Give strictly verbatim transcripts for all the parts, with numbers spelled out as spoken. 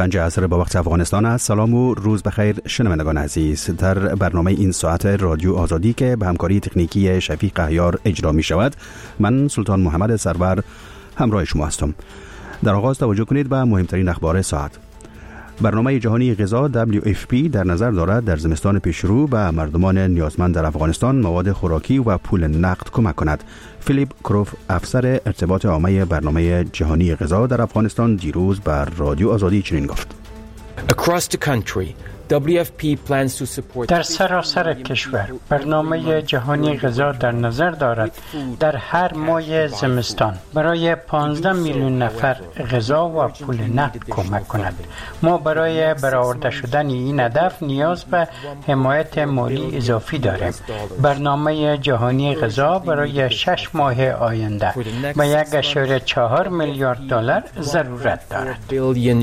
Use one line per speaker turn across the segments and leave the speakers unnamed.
پنج عصر با وقت افغانستان است. سلام و روز بخیر شنوندگان عزیز. در برنامه این ساعت رادیو آزادی که به همکاری تکنیکی شفیق قهیار اجرا می شود، من سلطان محمد سرور همراه شما هستم. در آغاز توجه کنید به مهمترین اخبار ساعت. برنامه جهانی غذا دبلیو اف پی در نظر دارد در زمستان پیشرو به مردمان نیازمند در افغانستان مواد خوراکی و پول نقد کمک کند. فیلیپ کروف، افسر ارتباط عامه برنامه جهانی غذا در افغانستان، دیروز بر رادیو آزادی چنین گفت:
Across the country, دبلیو اف پی plans to support
در سراسر کشور برنامه جهانی غذا در نظر دارد در هر ماه زمستان برای پانزده میلیون نفر غذا و پول نقد کمک کند. ما برای برآورده شدن این هدف نیاز به حمایت مالی اضافی داریم. برنامه جهانی غذا برای شش ماه آینده به یک اشاره چهار میلیارد دلار ضرورت دارد.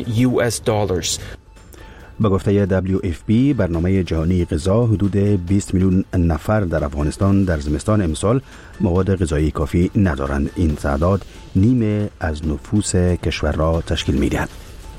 به گفته دبلیو اف پی، برنامه جهانی غذا حدود بیست میلیون نفر در افغانستان در زمستان امسال مواد غذایی کافی ندارند. این تعداد نیمه از نفوس کشور را تشکیل می‌دهد.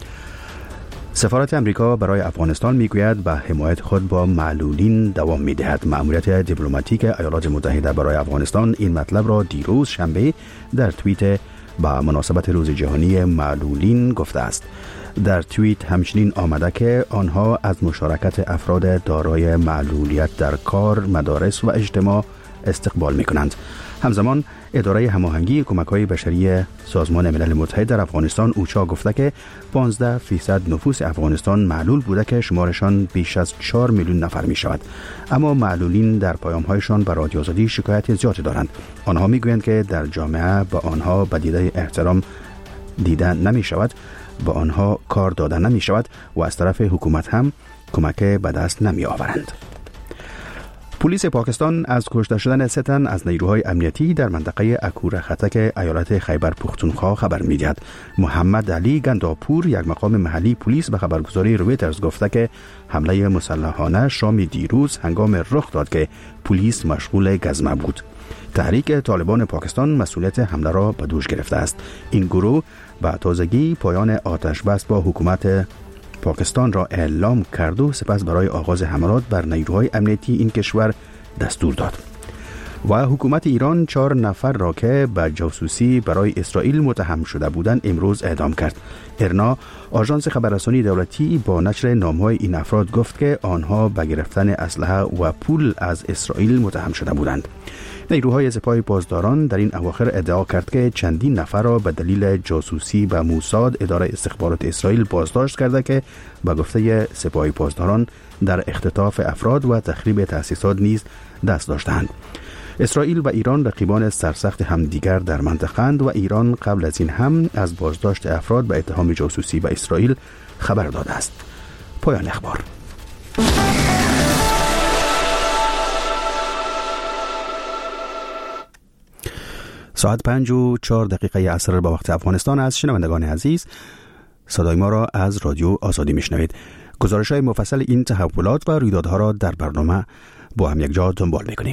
سفارت امریکا برای افغانستان میگوید به حمایت خود با معلولین دوام می‌دهد. مأموریت دیپلماتیک ایالات متحده برای افغانستان این مطلب را دیروز شنبه در توییت با مناسبت روز جهانی معلولین گفته است. در توییت همچنین آمده که آنها از مشارکت افراد دارای معلولیت در کار، مدارس و اجتماع استقبال می کنند. همزمان اداره هماهنگی کمک‌های بشری سازمان ملل متحد در افغانستان اوچا گفته که پانزده فیصد نفوس افغانستان معلول بوده که شمارشان بیش از چهار میلیون نفر می شود. اما معلولین در پیام‌هایشان به رادیو آزادی شکایت زیادی دارند. آنها می گویند که در جامعه با آنها به دیده احترام دیده نمی شود، با آنها کار داده نمی شود و از طرف حکومت هم کمک به دست نمی آورند. پلیس پاکستان از کشته شدن سه تن از نیروهای امنیتی در منطقه اکور خطک ایالت خیبر پختونخوا خبر می دهد. محمد علی گنداپور، یک مقام محلی پلیس، به خبرگزاری رویترز گفته که حمله مسلحانه شام دیروز هنگام رخ داد که پلیس مشغول گزمه بود. تحریک طالبان پاکستان مسئولیت حمله را به دوش گرفته است. این گروه با تازگی پایان آتش بس با حکومت پاکستان را اعلام کرد و سپس برای آغاز حملات بر نیروهای امنیتی این کشور دستور داد. و حکومت ایران چهار نفر را که به جاسوسی برای اسرائیل متهم شده بودند امروز اعدام کرد. ارنا، آژانس خبررسانی دولتی، با نشر نام‌های این افراد گفت که آنها به گرفتن اسلحه و پول از اسرائیل متهم شده بودند. نیروهای سپاه پاسداران در این اواخر ادعا کرد که چندین نفر را به دلیل جاسوسی به موساد، اداره استخبارات اسرائیل، بازداشت کرده که به گفته سپاه پاسداران در اختطاف افراد و تخریب تأسیسات نیز دست داشتند. اسرائیل و ایران رقیبان سرسخت همدیگر در منطقه‌اند و ایران قبل از این هم از بازداشت افراد به اتهام جاسوسی به اسرائیل خبر داده است. پایان اخبار. ساعت پنج و چهار دقیقه عصر با وقت افغانستان است. شنوندگان عزیز، صدای ما را از رادیو آزادی میشنوید. گزارش‌های مفصل این تحولات و رویدادها را در برنامه با هم یک جا دنبال می‌کنیم.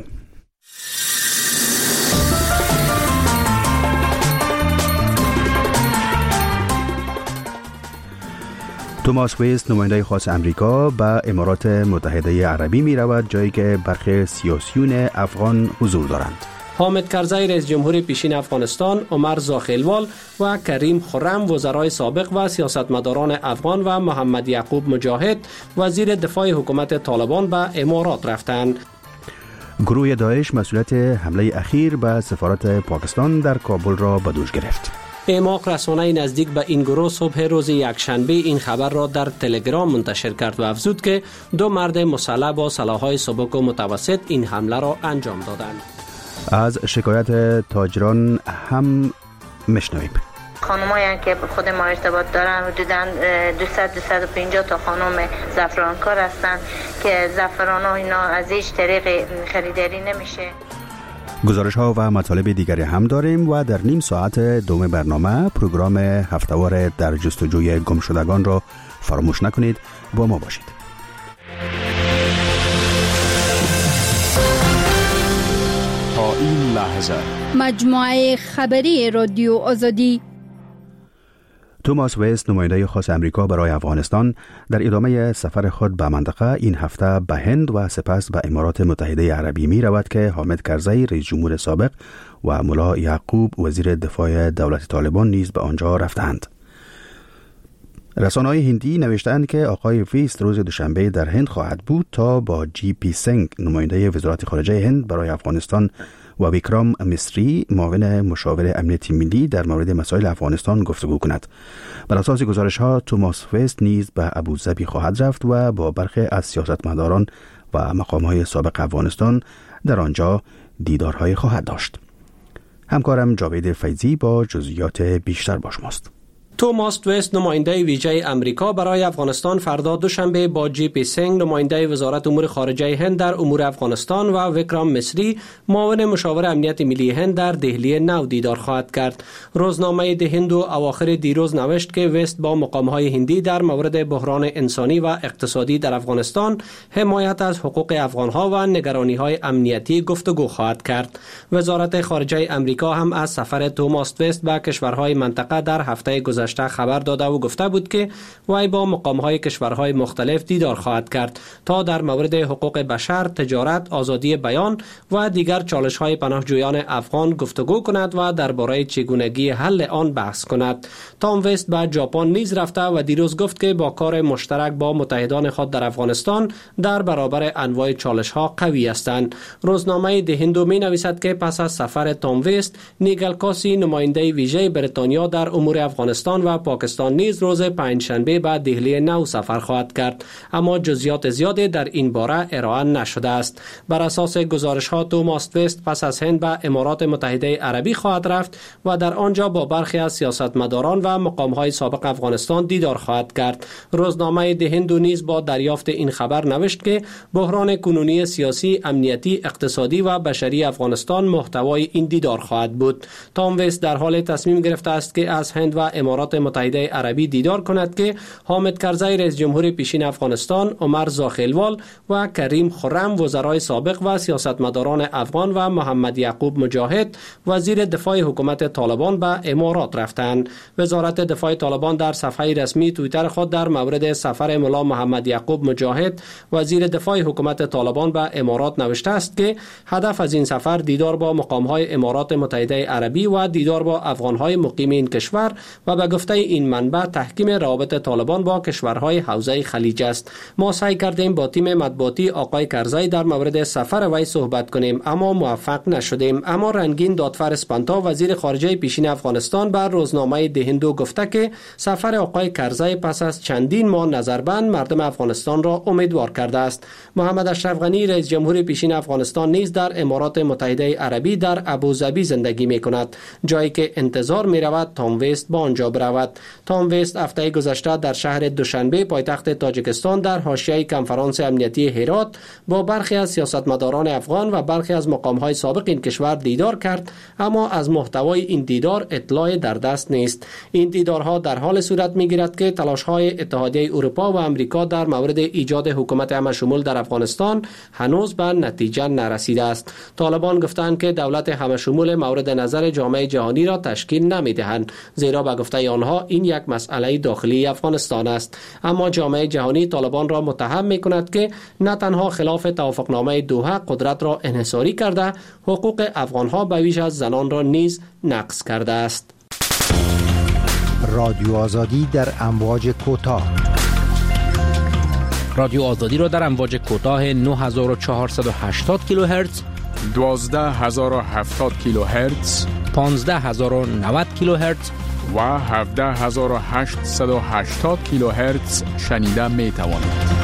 توماس ویست، نماینده خاص امریکا به امارات متحده عربی می رود، جایی که برخی سیاسیون افغان حضور دارند.
حامد کرزی رئیس جمهور پیشین افغانستان، عمر زاخیلوال و کریم خرم وزرای سابق و سیاستمداران افغان و محمد یعقوب مجاهد وزیر دفاع حکومت طالبان به امارات رفتند.
گروه داعش مسئولیت حمله اخیر به سفارت پاکستان در کابل را به دوش گرفت.
اعماق رسانه نزدیک به این گروه صبح روز یکشنبه این خبر را در تلگرام منتشر کرد و افزود که دو مرد مسلح با سلاح‌های سبک و متوسط این حمله را انجام دادند.
از شکایت تاجران هم میشنویم.
خانمایی که به خود ما ارتباط دارن حدوداً دویست تا دویست و پنجاه تا خانم زعفرانکار هستن که زعفران ها اینا از هیچ طریق خریداری نمیشه.
گزارش ها و مطالب دیگری هم داریم و در نیم ساعت دوم برنامه پروگرام هفته‌وار در جستجوی گمشدگان را فراموش نکنید. با ما باشید.
تا این لحظه
مجموعه خبری رادیو آزادی.
توماس وست، نماینده خاص امریکا برای افغانستان، در ادامه سفر خود به منطقه این هفته به هند و سپس به امارات متحده عربی می رود که حامد کرزی، رئیس جمهور سابق، و ملا یعقوب، وزیر دفاع دولت طالبان نیز به آنجا رفتند. رسانه‌های هندی نوشتند که آقای وست روز دوشنبه در هند خواهد بود تا با جی پی سنگ، نماینده وزارت خارجه هند برای افغانستان، و ویکرام مصری، معاون مشاور امنیت ملی در مورد مسائل افغانستان گفتگو کند. بر اساس گزارش‌ها توماس وست نیز به ابوظبی خواهد رفت و با برخی از سیاستمداران و مقام‌های سابق افغانستان در آنجا دیدارهای خواهد داشت. همکارم جاوید فیضی با جزئیات بیشتر با شماست.
توماس وست، نماینده ویژه امریکا برای افغانستان، فردا دوشنبه با جی پی سنگ، نماینده وزارت امور خارجه هند در امور افغانستان، و ویکرام مصری، معاون مشاور امنیت ملی هند در دهلی نو دیدار خواهد کرد. روزنامه د هندو اواخر دیروز نوشت که وست با مقام‌های هندی در مورد بحران انسانی و اقتصادی در افغانستان، حمایت از حقوق افغان‌ها و نگرانی‌های امنیتی گفتگو خواهد کرد. وزارت خارجه امریکا هم از سفر توماس وست به کشورهای منطقه در هفته گذشته خبر داده و گفته بود که وی با مقام‌های کشورهای مختلف دیدار خواهد کرد تا در مورد حقوق بشر، تجارت، آزادی بیان و دیگر چالش‌های پناهجویان افغان گفتگو کند و درباره چگونگی حل آن بحث کند. تام وست به ژاپن نیز رفته و دیروز گفت که با کار مشترک با متحدان خود در افغانستان در برابر انواع چالش‌ها قوی هستند. روزنامه د هندو می‌نویسد که پس از سفر تام وست، نیگل کاسی، نماینده ویژه بریتانیا در امور افغانستان و پاکستان نیز روز پنجشنبه به دهلی نو سفر خواهد کرد، اما جزئیات زیادی در این باره ارائه نشده است. بر اساس گزارش‌ها توماس وست پس از هند به امارات متحده عربی خواهد رفت و در آنجا با برخی از سیاستمداران و مقام‌های سابق افغانستان دیدار خواهد کرد. روزنامه د هندو نیز با دریافت این خبر نوشت که بحران کنونی سیاسی، امنیتی، اقتصادی و بشری افغانستان محتوای این دیدار خواهد بود. تام وست در حال تصمیم گرفته است که از هند و امارات متحده عربی دیدار کند که حامد کرزی، رئیس جمهور پیشین افغانستان، عمر زاخیلوال و کریم خرم، وزرای سابق و سیاستمداران افغان، و محمد یعقوب مجاهد، وزیر دفاع حکومت طالبان، به امارات رفتند. وزارت دفاع طالبان در صفحه رسمی توییتر خود در مورد سفر ملا محمد یعقوب مجاهد، وزیر دفاع حکومت طالبان، به امارات نوشته است که هدف از این سفر دیدار با مقام‌های امارات متحده عربی و دیدار با افغان‌های مقیم این کشور و به گفته این منبع تحکیم روابط طالبان با کشورهای حوزه خلیج است. ما سعی کردیم با تیم مطبوعاتی آقای کرزی در مورد سفر وی صحبت کنیم، اما موفق نشدیم. اما رنگین دادفر اسپانتا، وزیر خارجه پیشین افغانستان، بر روزنامه د هندو گفته که سفر آقای کرزی پس از چندین ماه نظربند مردم افغانستان را امیدوار کرده است. محمد اشرف غنی، رئیس جمهور پیشین افغانستان، نیز در امارات متحده عربی در ابوظبی زندگی می کند، جایی که انتظار می رود تام وست با آنجا برود. تام وست هفته گذشته در شهر دوشنبه، پایتخت تاجیکستان، در حاشیه کنفرانس امنیتی هرات با برخی از سیاستمداران افغان و برخی از مقام‌های سابق این کشور دیدار کرد، اما از محتوای این دیدار اطلاعی در دست نیست. این دیدارها در حال صورت می‌گیرد که تلاش‌های اتحادیه اروپا و آمریکا در مورد ایجاد حکومت همشمول در افغانستان هنوز به نتیجه نرسیده است. طالبان گفتند که دولت همشمول مورد نظر جامعه جهانی را تشکیل نمی‌دهند، زیرا به گفته آنها این یک مسئله داخلی افغانستان است. اما جامعه جهانی طالبان را متهم می‌کند که نه تنها خلاف توافقنامه دوحه قدرت را انحصاری کرده، حقوق افغان‌ها به ویژه از زنان را نیز نقض کرده است.
رادیو آزادی در امواج کوتاه.
رادیو آزادی را در امواج کوتاه نه هزار و چهارصد و هشتاد کیلوهرتز،
دوازده هزار و هفتاد کیلوهرتز،
پانزده هزار و نود کیلوهرتز
و هفده هزار و هشتصد و هشتاد کیلوهرتز شنیده می توانید.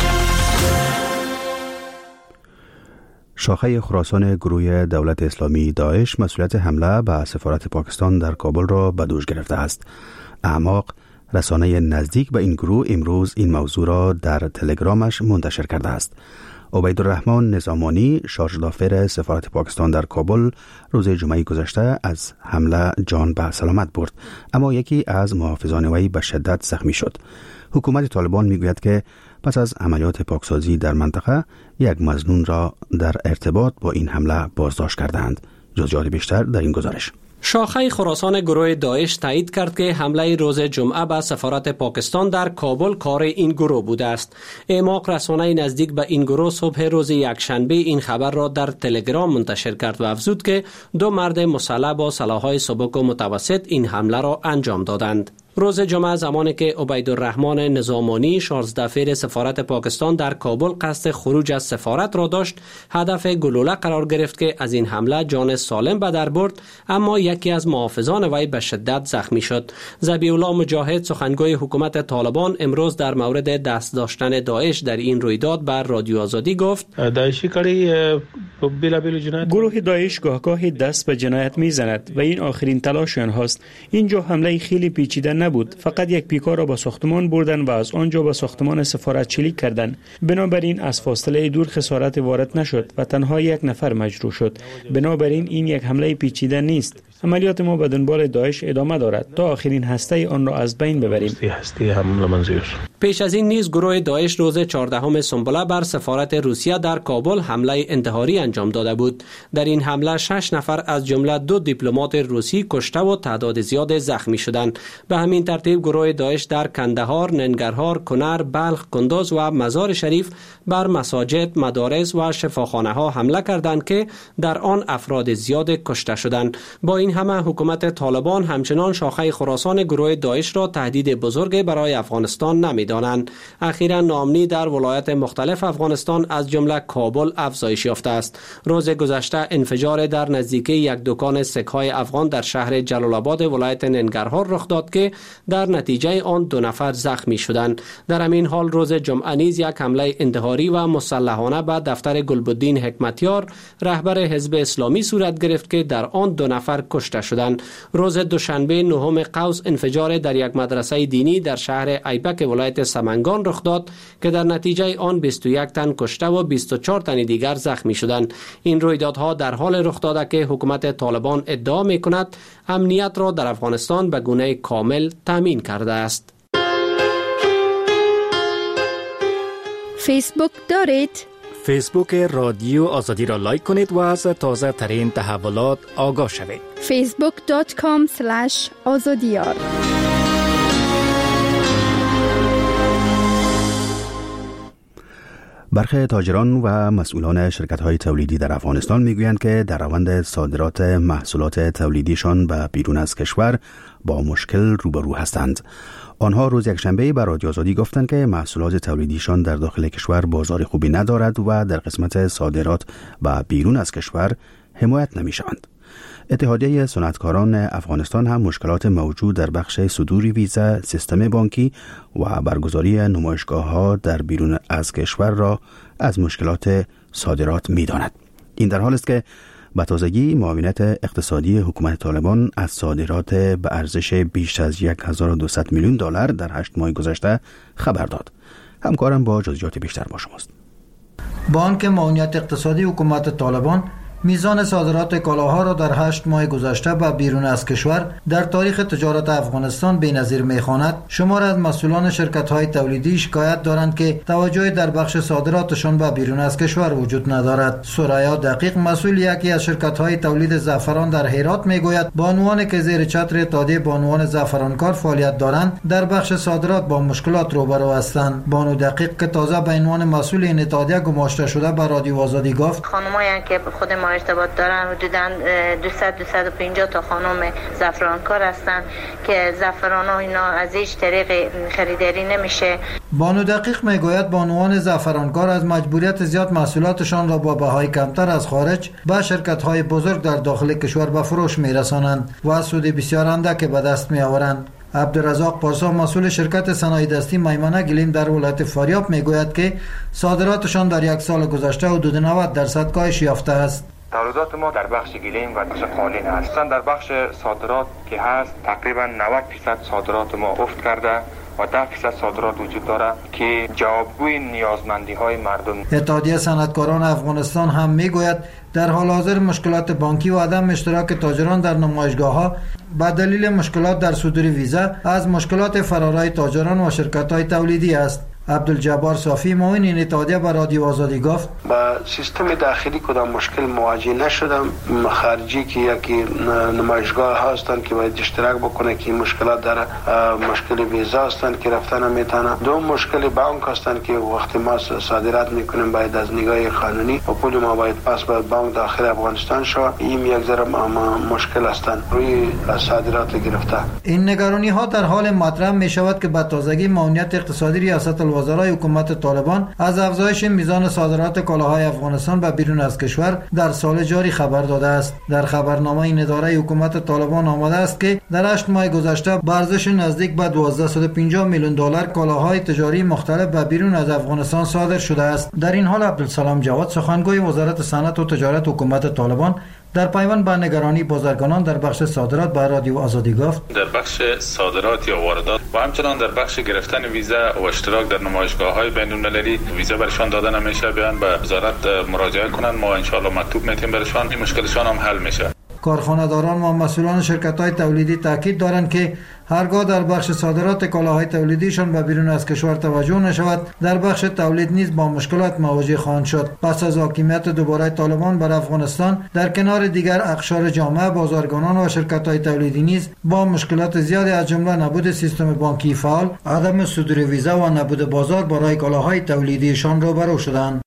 شاخه خراسان گروه دولت اسلامی داعش مسئولیت حمله به سفارت پاکستان در کابل را به دوش گرفته است. اعماق، رسانه نزدیک به این گروه، امروز این موضوع را در تلگرامش منتشر کرده است. عبیدالرحمن نظامانی، شارژدافر سفارت پاکستان در کابل، روز جمعه گذشته از حمله جان به سلامت برد، اما یکی از محافظان وی به شدت زخمی شد. حکومت طالبان میگوید که پس از عملیات پاکسازی در منطقه یک مظنون را در ارتباط با این حمله بازداشت کردند. جزئیات بیشتر در این گزارش.
شاخه خراسان گروه داعش تایید کرد که حمله روز جمعه به سفارت پاکستان در کابل کار این گروه بوده است. اعماق رسانه نزدیک به این گروه صبح روز یکشنبه این خبر را در تلگرام منتشر کرد و افزود که دو مرد مسلح با سلاح‌های سبک و متوسط این حمله را انجام دادند. روز جمعه زمانی که عبیدالرحمن نظامانی شانزده فیر سفارت پاکستان در کابل قصد خروج از سفارت را داشت، هدف گلوله قرار گرفت که از این حمله جان سالم به در برد، اما یکی از محافظان وی به شدت زخمی شد. ذبیح الله مجاهد سخنگوی حکومت طالبان امروز در مورد دست داشتن داعش در این رویداد بر رادیو آزادی گفت:
داعشی کاری بلا بلا جنایت
گروه داعش گاهگاه دست به جنایت میزند و این آخرین تلاش آنهاست. اینجا حمله خیلی پیچیده نبود، فقط یک پیکار را به ساختمان بردن و از آنجا به ساختمان سفارت چلیک کردند. بنابراین از فاصله دور خسارت وارد نشد و تنها یک نفر مجروح شد. بنابراین این یک حمله پیچیده نیست. عملیات ما به دنبال داعش ادامه دارد تا آخرین هسته آن را از بین ببریم.
پیش از این نیز گروه داعش روز چهاردهم سنبله بر سفارت روسیه در کابل حمله انتحاری انجام داده بود. در این حمله شش نفر از جمله دو دیپلمات روسی کشته و تعداد زیاد زخمی شدند. به همین ترتیب گروه داعش در کندهار، ننگرهار، کنر، بلخ، کندوز و مزار شریف بر مساجد، مدارس و شفاخانه ها حمله کردند که در آن افراد زیاد کشته شدند. با این همه حکومت طالبان همچنان شاخه خراسان گروه داعش را تهدید بزرگ برای افغانستان نمی‌دانند. اخیراً ناامنی در ولایات مختلف افغانستان از جمله کابل افزایش یافته است. روز گذشته انفجار در نزدیکی یک دکان سک‌های افغان در شهر جلال آباد ولایت ننگرهار رخ داد که در نتیجه آن دو نفر زخمی شدند. در همین حال روز جمعه نیز یک حمله انتحاری و مسلحانه به دفتر گلبدین حکمتیار رهبر حزب اسلامی صورت گرفت که در آن دو نفر کشته شدند. روز دوشنبه نهم قوس انفجار در یک مدرسه دینی در شهر ایبک ولایت سمنگان رخ داد که در نتیجه آن بیست و یک تن کشته و بیست و چهار تن دیگر زخمی شدند. این رویدادها در حال رخ داده که حکومت طالبان ادعا می‌کند امنیت را در افغانستان به گونه کامل تامین کرده است.
فیسبوک دارید؟
فیسبوک رادیو آزادی را لایک کنید و از تازه ترین تحولات آگاه شوید.
فیسبوک دات کام اسلش آزادیار.
برخی تاجران و مسئولان شرکت‌های تولیدی در افغانستان می‌گویند که در روند صادرات محصولات تولیدیشان به بیرون از کشور با مشکل روبرو هستند. آنها روز یکشنبه به رادیو آزادی گفتند که محصولات تولیدیشان در داخل کشور بازار خوبی ندارد و در قسمت صادرات به بیرون از کشور حمایت نمی‌شوند. اتحادیه صنعتکاران افغانستان هم مشکلات موجود در بخش صدور ویزا، سیستم بانکی و برگزاری نمایشگاه‌ها در بیرون از کشور را از مشکلات صادرات می‌داند. این در حال است که به تازگی معاونت اقتصادی حکومت طالبان از صادرات به ارزش بیش از هزار و دویست میلیون دلار در هشت ماه گذشته خبر داد. همکارم با جزئیات بیشتر با شماست.
بانک معاونت اقتصادی حکومت طالبان میزان صادرات کالاها را در هشت ماه گذشته به بیرون از کشور در تاریخ تجارت افغانستان بی‌نظیر می‌خواند. شمار از مسئولان شرکت‌های تولیدی شکایت دارند که توجهی در بخش صادراتشان به بیرون از کشور وجود ندارد. سریا دقیق مسئول یکی از شرکت‌های تولید زعفران در هرات می‌گوید بانوانی که زیر چتر اتحادیه بانوان زعفرانکار فعالیت دارند در بخش صادرات با مشکلات روبرو هستند. بانو دقیق که تازه به عنوان مسئول این اتحادیه گماشته شده به رادیو آزادی گفت
خانمایی که خود ما ارتباط دارن حدوداً دویست تا دویست و پنجاه تا خانم زعفرانکار هستن که زعفران ها اینا از هیچ طریق خریداری نمیشه.
بانو دقیق میگوید بانوان زعفرانکار از مجبوریت زیاد محصولاتشان را با بهای کمتر از خارج به شرکت های بزرگ در داخل کشور به فروش میرسانند و سود بسیار اندک به دست میآورند. عبدالرزاق پارسا مسئول شرکت صنایع دستی میمنه گلیم در ولایت فاریاب میگوید که صادراتشان در یک سال گذشته حدود نود درصد کاهش یافته است.
تولیدات ما در بخش گلیم و بخش قالین هستند. در بخش صادرات که هست تقریبا نود درصد صادرات ما افت کرده و ده درصد صادرات وجود داره که جوابگوی نیازمندی های مردم.
اتحادیه صنعتکاران افغانستان هم میگوید در حال حاضر مشکلات بانکی و عدم اشتراک تاجران در نمایشگاه ها به دلیل مشکلات در صدور ویزا از مشکلات فرارای تاجران و شرکت های تولیدی است. عبدالجبار صافی معاون این اتحادیه به رادیو آزادی گفت
با سیستم داخلی کدام مشکل مواجه نشدم. خارجی که یکی نمایشگاه هستند که باید اشتراک بکنه که مشکلات داره، مشکل ویزا هستند که رفتن نمیتونه. دو مشکل بانک هستند که وقتی ما صادرات میکنیم باید از نگاه قانونی و پول ما باید پس به بانک داخل افغانستان شود. این یک ذره مشکل هستند روی صادرات گرفته.
این نگرانی ها در حال مطرح می شود که به تازگی معاونیت اقتصادی ریاست الوزرای حکومت طالبان از افزایش میزان صادرات کالاهای افغانستان به بیرون از کشور در سال جاری خبر داده است. در خبرنامه این اداره حکومت طالبان آمده است که در هشت ماه گذشته به ارزش نزدیک به دوازده و پنجاه میلیون دلار کالاهای تجاری مختلف به بیرون از افغانستان صادر شده است. در این حال عبدالسلام جواد سخنگوی وزارت صنعت و تجارت حکومت طالبان در پیوند به نگرانی بازرگانان در بخش صادرات به رادیو آزادی گفت
در بخش صادرات یا واردات و همچنان در بخش گرفتن ویزا و اشتراک در نمایشگاه‌های بین‌المللی ویزا برشان داده نمیشه، بیان به وزارت مراجعه کنن، ما ان شاء الله مکتوب میتیم برشان، این مشکلشان هم حل میشه.
کارخانه‌داران و مسئولان شرکت‌های تولیدی تاکید دارند که هرگاه در بخش صادرات کالاهای تولیدیشان به بیرون از کشور توجه نشود، در بخش تولید نیز با مشکلات مواجه خواهند شد. پس از حاکمیت دوباره طالبان بر افغانستان، در کنار دیگر اقشار جامعه، بازرگانان و شرکت‌های تولیدی نیز با مشکلات زیادی از جمله نبود سیستم بانکی فعال، عدم صدور ویزا و نبود بازار برای کالاهای تولیدیشان روبرو شدند.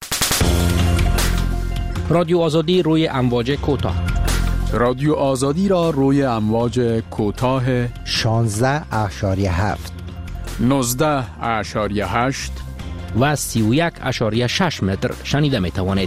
رادیو آزادی روی امواج کوتاه.
رادیو آزادی را روی امواج کوتاه
شانزده اشاریه هفت،
نوزده اشاریه هشت
و سی و یک اشاریه شش متر شنیده می توانید.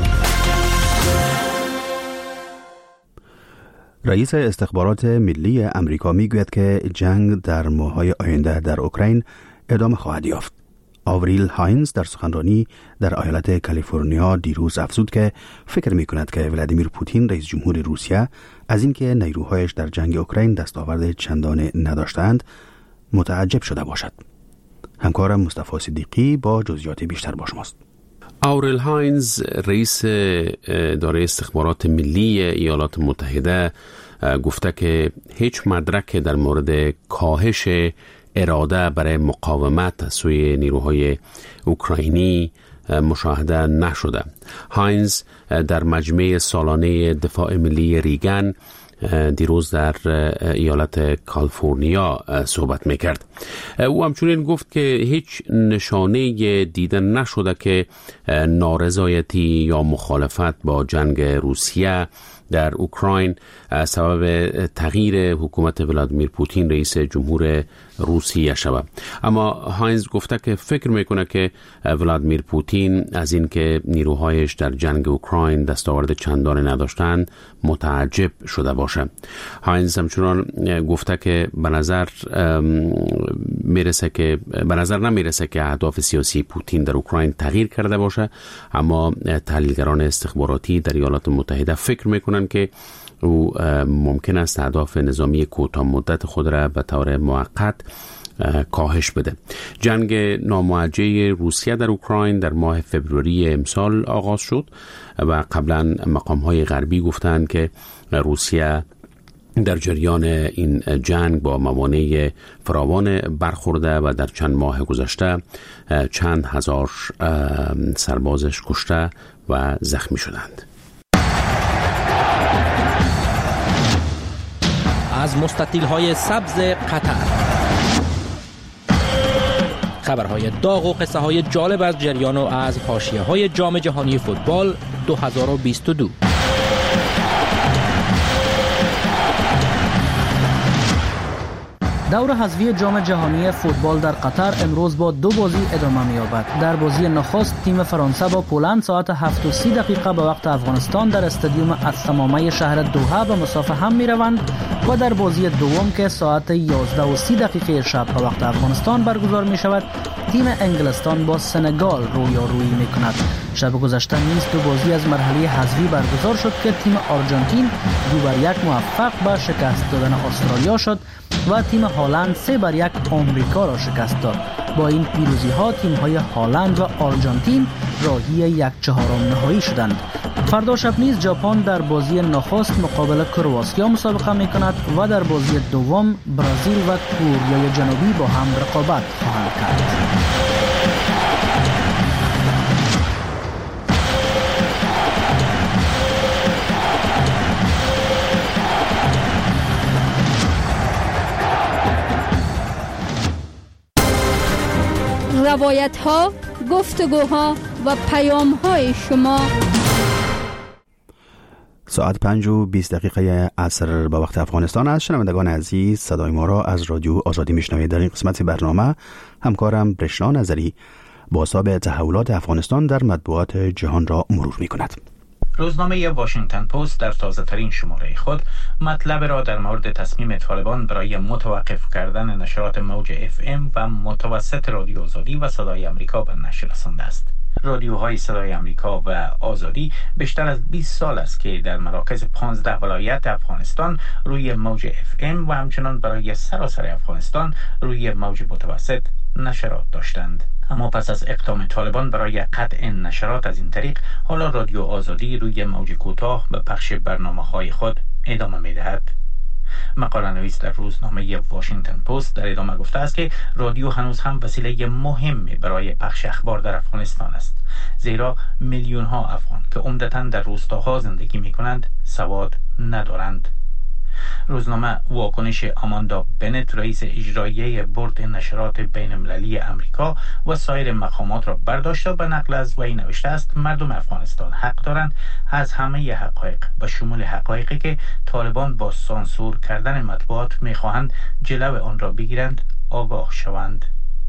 رئیس استخبارات ملی امریکا می گوید که جنگ در ماه‌های آینده در اوکراین ادامه خواهد یافت. آوریل هاینز در سخنرانی در ایالت کالیفرنیا دیروز افزود که فکر می کند که ولادیمیر پوتین رئیس جمهور روسیه از اینکه نیروهایش در جنگ اوکراین دستاورد چندان نداشتند متعجب شده باشد. همکارم مصطفی صدیقی با جزئیات بیشتر با شماست.
آوریل هاینز رئیس اداره استخبارات ملی ایالات متحده گفته که هیچ مدرک در مورد کاهش اراده برای مقاومت از سوی نیروهای اوکراینی مشاهده نشده. هاینز در مجمع سالانه دفاع ملی ریگن دیروز در ایالت کالیفرنیا صحبت میکرد. او همچنین گفت که هیچ نشانه دیده نشده که نارضایتی یا مخالفت با جنگ روسیه در اوکراین سبب تغییر حکومت ولادیمیر پوتین رئیس جمهور روسیه شود. اما هاینز گفته که فکر میکنه که ولادیمیر پوتین از این که نیروهایش در جنگ اوکراین دستاورد چندانی نداشتند متعجب شده باشه. هاینز همچنان گفته که به نظر میرسه که به نظر نمیرسه که اهداف سیاسی پوتین در اوکراین تغییر کرده باشه، اما تحلیلگران استخباراتی در ایالات متحده فکر میکنن که او ممکن است اهداف نظامی کوتاه مدت خود را به طور موقت کاهش بده. جنگ ناموجه روسیه در اوکراین در ماه فوریه امسال آغاز شد و قبلا مقام‌های غربی گفتند که روسیه در جریان این جنگ با موانع فراوان برخورده و در چند ماه گذشته چند هزار سربازش کشته و زخمی شدند.
از مستطیل‌های سبز قطر خبرهای داغ و قصه های جالب از جریان و از حاشیه‌های جام جهانی فوتبال دو هزار و بیست و دو. دور حذفی جام جهانی فوتبال در قطر امروز با دو بازی ادامه می‌یابد. در بازی نخست تیم فرانسه با پولند ساعت هفت و سی دقیقه به وقت افغانستان در استادیوم الثمامه شهر دوحه به مسافه هم می‌روند و در بازی دوم که ساعت یازده و سی دقیقه شب به وقت افغانستان برگزار می‌شود تیم انگلستان با سنگال رویارویی می‌کند. شب گذشته نیز دو بازی از مرحله حذفی برگزار شد که تیم آرژانتین دو بر یک موفق به شکست دادن استرالیا شد و تیم هلند سه بر یک آمریکا را شکست داد. با این پیروزی ها تیم های هلند و آرژانتین راهی یک چهارم نهایی شدند. فردا شب نیز ژاپن در بازی نخست مقابل کرواتیا مسابقه می کند و در بازی دوم برزیل و کره جنوبی با هم رقابت خواهند کرد.
روایت ها، گفتگوها و پیام های شما.
ساعت پنج و بیست دقیقه عصر به وقت افغانستان است. شنوندگان عزیز، صدای ما را از رادیو آزادی میشنوید. در این قسمت برنامه همکارم رشنا نظری با حساب تحولات افغانستان در مطبوعات جهان را مرور می کند.
روزنامه واشنگتن پست در تازه ترین شماره خود مطلب را در مورد تصمیم طالبان برای متوقف کردن نشرات موج اف ام و متوسط رادیو آزادی و صدای آمریکا به نشر رسانده است. رادیوهای صدای آمریکا و آزادی بیشتر از بیست سال است که در مراکز پانزده ولایت افغانستان روی موج اف ام و همچنان برای سراسر افغانستان روی موج متوسط نشرات داشتند. اما پس از اقدام طالبان برای قطع نشرات از این طریق، حالا رادیو آزادی روی موج کوتاه به پخش برنامه‌های خود ادامه می‌دهد. مقاله نویس در روزنامه واشنگتن پست در ادامه گفته است که رادیو هنوز هم وسیله مهمی برای پخش اخبار در افغانستان است، زیرا میلیون ها افغان که عمدتاً در روستاها زندگی می کنند سواد ندارند. روزنامه واکنش آماندا بنت، رئیس اجرایی بورد نشرات بین المللی امریکا و سایر مقامات را برداشت و به نقل از وی نوشته است: مردم افغانستان حق دارند از همه حقایق به شمول حقایقی که طالبان با سانسور کردن مطبوعات میخواهند جلو آن را بگیرند آگاه شوند.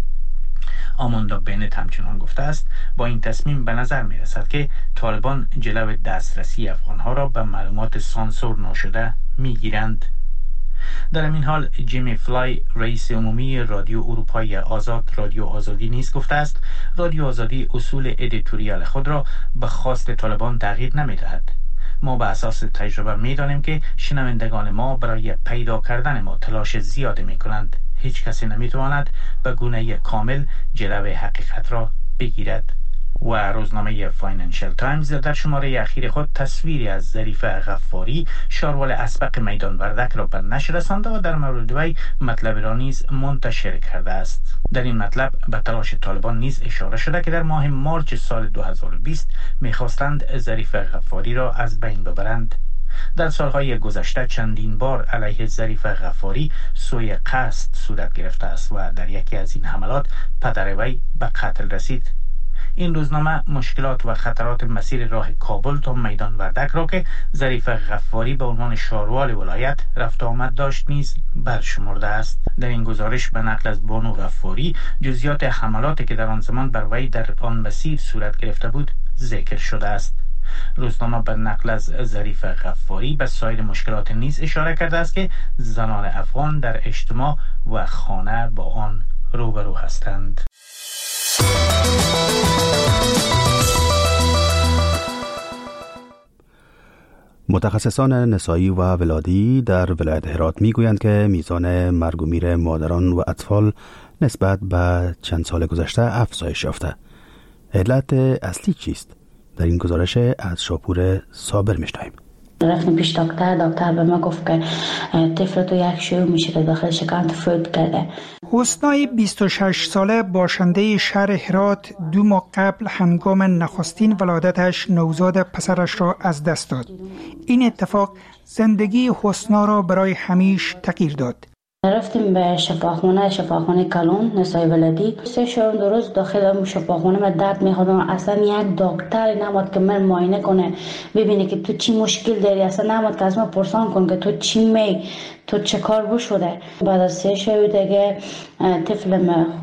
آماندا بنت همچنان گفته است: با این تصمیم به نظر می رسد که طالبان جلو دسترسی افغانها را به معلومات سانسور ناشده می گیرند. در این حال جیمی فلای، رئیس عمومی رادیو اروپای آزاد رادیو آزادی نیز گفته است: رادیو آزادی اصول ادیتوریال خود را به خواست طالبان تغییر نمی دهد. ما به اساس تجربه می دانیم که شنوندگان ما برای پیدا کردن ما تلاش زیادی می کنند. هیچ کسی نمی تواند به گونه کامل جلوه حقیقت را بگیرد. و روزنامه فاینانشل تایمز در شماره اخیر خود تصویری از ظریف غفاری، شاروال اسبق میدان وردک را به نشر رسانده و در مورد وی مطلب را نیز منتشر کرده است. در این مطلب به تلاش طالبان نیز اشاره شده که در ماه مارچ سال دو هزار و بیست می‌خواستند ظریف غفاری را از بین ببرند. در سالهای گذشته چندین بار علیه ظریف غفاری سوء قصد صورت گرفته است و در یکی از این حملات پدر وی به قتل رسید. این روزنامه مشکلات و خطرات مسیر راه کابل تا میدان وردک را که ظریف غفاری به عنوان شاروال ولایت رفت آمد داشت نیز برشمرده است. در این گزارش به نقل از بانو غفاری جزئیات حملاتی که در آن زمان بر وی در آن مسیر صورت گرفته بود ذکر شده است. روزنامه به نقل از ظریف غفاری به سایر مشکلات نیز اشاره کرده است که زنان افغان در اجتماع و خانه با آن روبرو هستند.
متخصصان نسایی و ولادی در ولایت هرات میگویند که میزان مرگ و میر مادران و اطفال نسبت به چند سال گذشته افزایش یافته. علت اصلی چیست؟ در این گزارش از شاپور صابر میشنویم.
رفتیم پیش دکتر، دکتر به ما گفت که طفل تو یک شیوع میشه که داخل شکم فوت کرده.
حسنای بیست و شش ساله باشنده شهر هرات دو ماه قبل هنگام نخستین ولادتش نوزاد پسرش را از دست داد. این اتفاق زندگی حسنا را برای همیشه تغییر داد.
رفتیم به شفاخانه شفاخانه کلون نسای ولادی. سه شب دو روز داخل شفاخانه من درد می‌خوردم. اصلا یک دکتر نمود که من معاینه کنه ببینه که تو چی مشکل داری. اصلا نمود که از من پرسان کن که تو چی می تو چه کار بو شده. بعد از سه شب دیگه طفل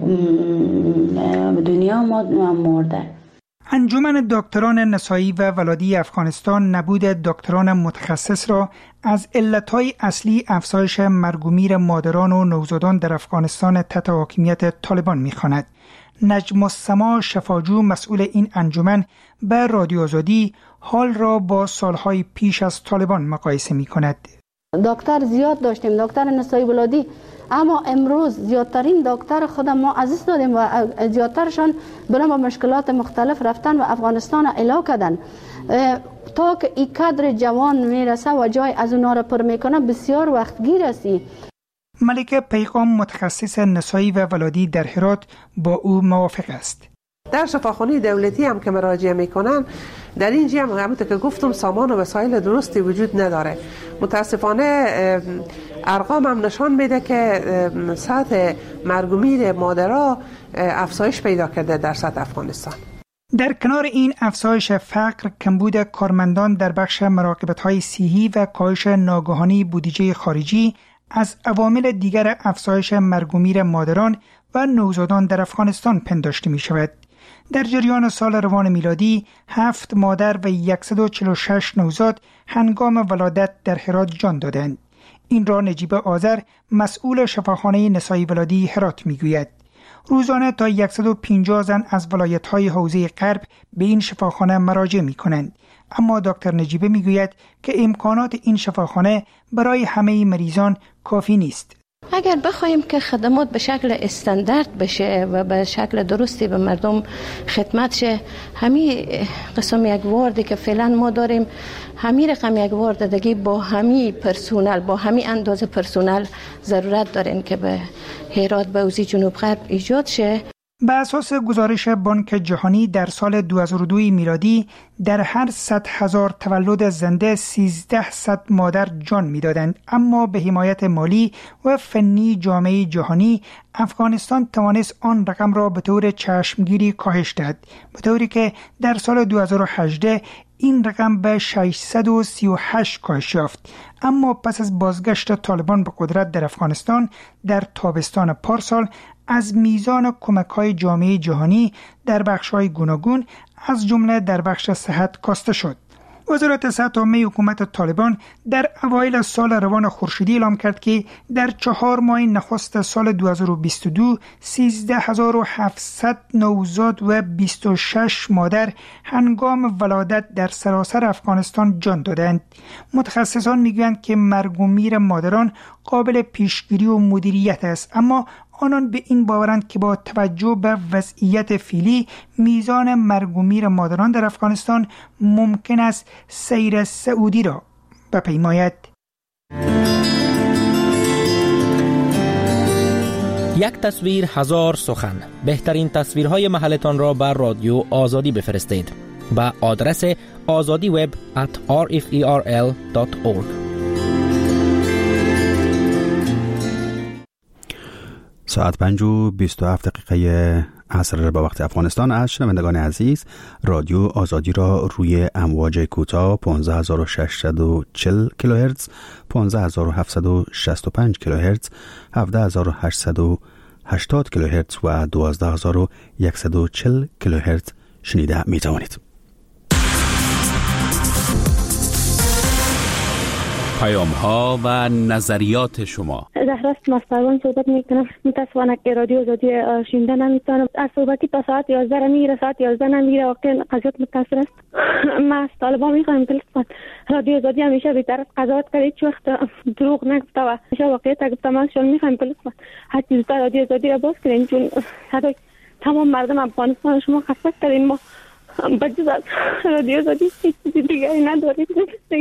دنیا مرده.
انجمن دکتران نسایی و ولادی افغانستان نبود دکتران متخصص را از علتهای اصلی افزایش مرگ و میر مادران و نوزادان در افغانستان تحت حاکمیت طالبان می‌خواند. نجم السما شفاجو مسئول این انجمن به رادیو آزادی حال را با سالهای پیش از طالبان مقایسه می‌کند.
دکتر زیاد داشتیم، دکتر نسایی ولادی، اما امروز زیادترین دکتر خود ما عزیز دادیم و زیادترشان برای با مشکلات مختلف رفتن و افغانستان اعلا کردن. تا که این کادر جوان میرسه و جای از اونا را پر میکنه بسیار وقت گیر است.
ملکه پیغام متخصص نسایی و ولادی در هرات با او موافق است.
در شفاخانه دولتی هم که مراجعه میکنن در اینجا هم همونطور که گفتم سامان و وسایل درستی وجود نداره. متاسفانه ارقام هم نشان میده که سطح مرگ و میر مادرها افزایش پیدا کرده در سطح افغانستان.
در کنار این افزایش فقر، کمبود کارمندان در بخش مراقبت‌های صحی و کاهش ناگهانی بودجه خارجی از عوامل دیگر افزایش مرگ و میر مادران و نوزادان در افغانستان پنداشته می شود. در جریان سال روان میلادی هفت مادر و صد و چهل و شش نوزاد هنگام ولادت در هرات جان دادند. این را نجیب آذر مسئول شفاخانه نسایی ولادی هرات می گوید. روزانه تا صد و پنجاه زن از ولایت‌های حوزه غرب به این شفاخانه مراجعه می‌کنند، اما دکتر نجیبه می‌گوید که امکانات این شفاخانه برای همه مریضان کافی نیست.
اگر بخوایم که خدمات به شکل استاندارد بشه و به شکل درستی به مردم خدمت شه، همین قسم یک واردی که فعلا ما داریم، همین رقم یک وارد دیگه با همین پرسونل، با همین اندازه پرسونل ضرورت دارین که به هرات به اوزی جنوب غرب ایجاد شه.
به اساس گزارش بانک جهانی در سال دو هزار و دو میلادی در هر صد هزار تولد زنده سیزده صد مادر جان می‌دادند، اما به حمایت مالی و فنی جامعه جهانی افغانستان توانست آن رقم را به طور چشمگیری کاهش دهد، به طوری که در سال دو هزار و هجده این رقم به ششصد و سی و هشت کاهش یافت. اما پس از بازگشت طالبان به قدرت در افغانستان در تابستان پارسال از میزان کمک‌های جامعه جهانی در بخش‌های گوناگون از جمله در بخش صحت کاسته شد. وزارت صحت عامه حکومت طالبان در اوایل سال روان خورشیدی اعلام کرد که در چهار ماه نخست سال دو هزار و بیست و دو سیزده هزار و هفتصد نوزاد و بیست و شش مادر هنگام ولادت در سراسر افغانستان جان دادند. متخصصان میگویند که مرگ و میر مادران قابل پیشگیری و مدیریت است، اما آنان به این باورند که با توجه به وضعیت فعلی میزان مرگ و میر مادران در افغانستان ممکن است سیر سعودی را بپیماید.
یک تصویر هزار سخن. بهترین تصویرهای محلتان را بر رادیو آزادی بفرستید به آدرس آزادی وب ات آر اف ای آر ال دات اورگ.
ساعت پنج و بیست و هفت دقیقه عصر به وقت افغانستان است. شنوندگان عزیز، رادیو آزادی را روی امواج کوتاه پانزده هزار و ششصد و چهل کیلوهرتز، پانزده هزار و هفتصد و شصت و پنج کیلوهرتز، هفده هزار و هشتصد و هشتاد کیلوهرتز و دوازده هزار و صد و چهل کیلوهرتز شنیده می توانید. پیام ها و نظریات شما.
زهراست مستوان صحبت میکنم. متاسفانه که رادیو آزادی شنیده نمیتونم. از صحبتی تا ساعت یازده میره، ساعت یازده نمیره، واقعا قضیت متاثر است. ما از طالبان میخوایم که رادیو آزادی همیشه بی‌طرف قضاوت کرد، هیچ وقت دروغ نگفته و همیشه واقعیت گفته. ما شما میخوایم که هر چیز تا رادیو آزادی را باز کنیم، چون صدای تمام مردم افغانستان شما خسته کردین. ما بجز از رادیو آزادی هیچ چیز دیگری نداریم.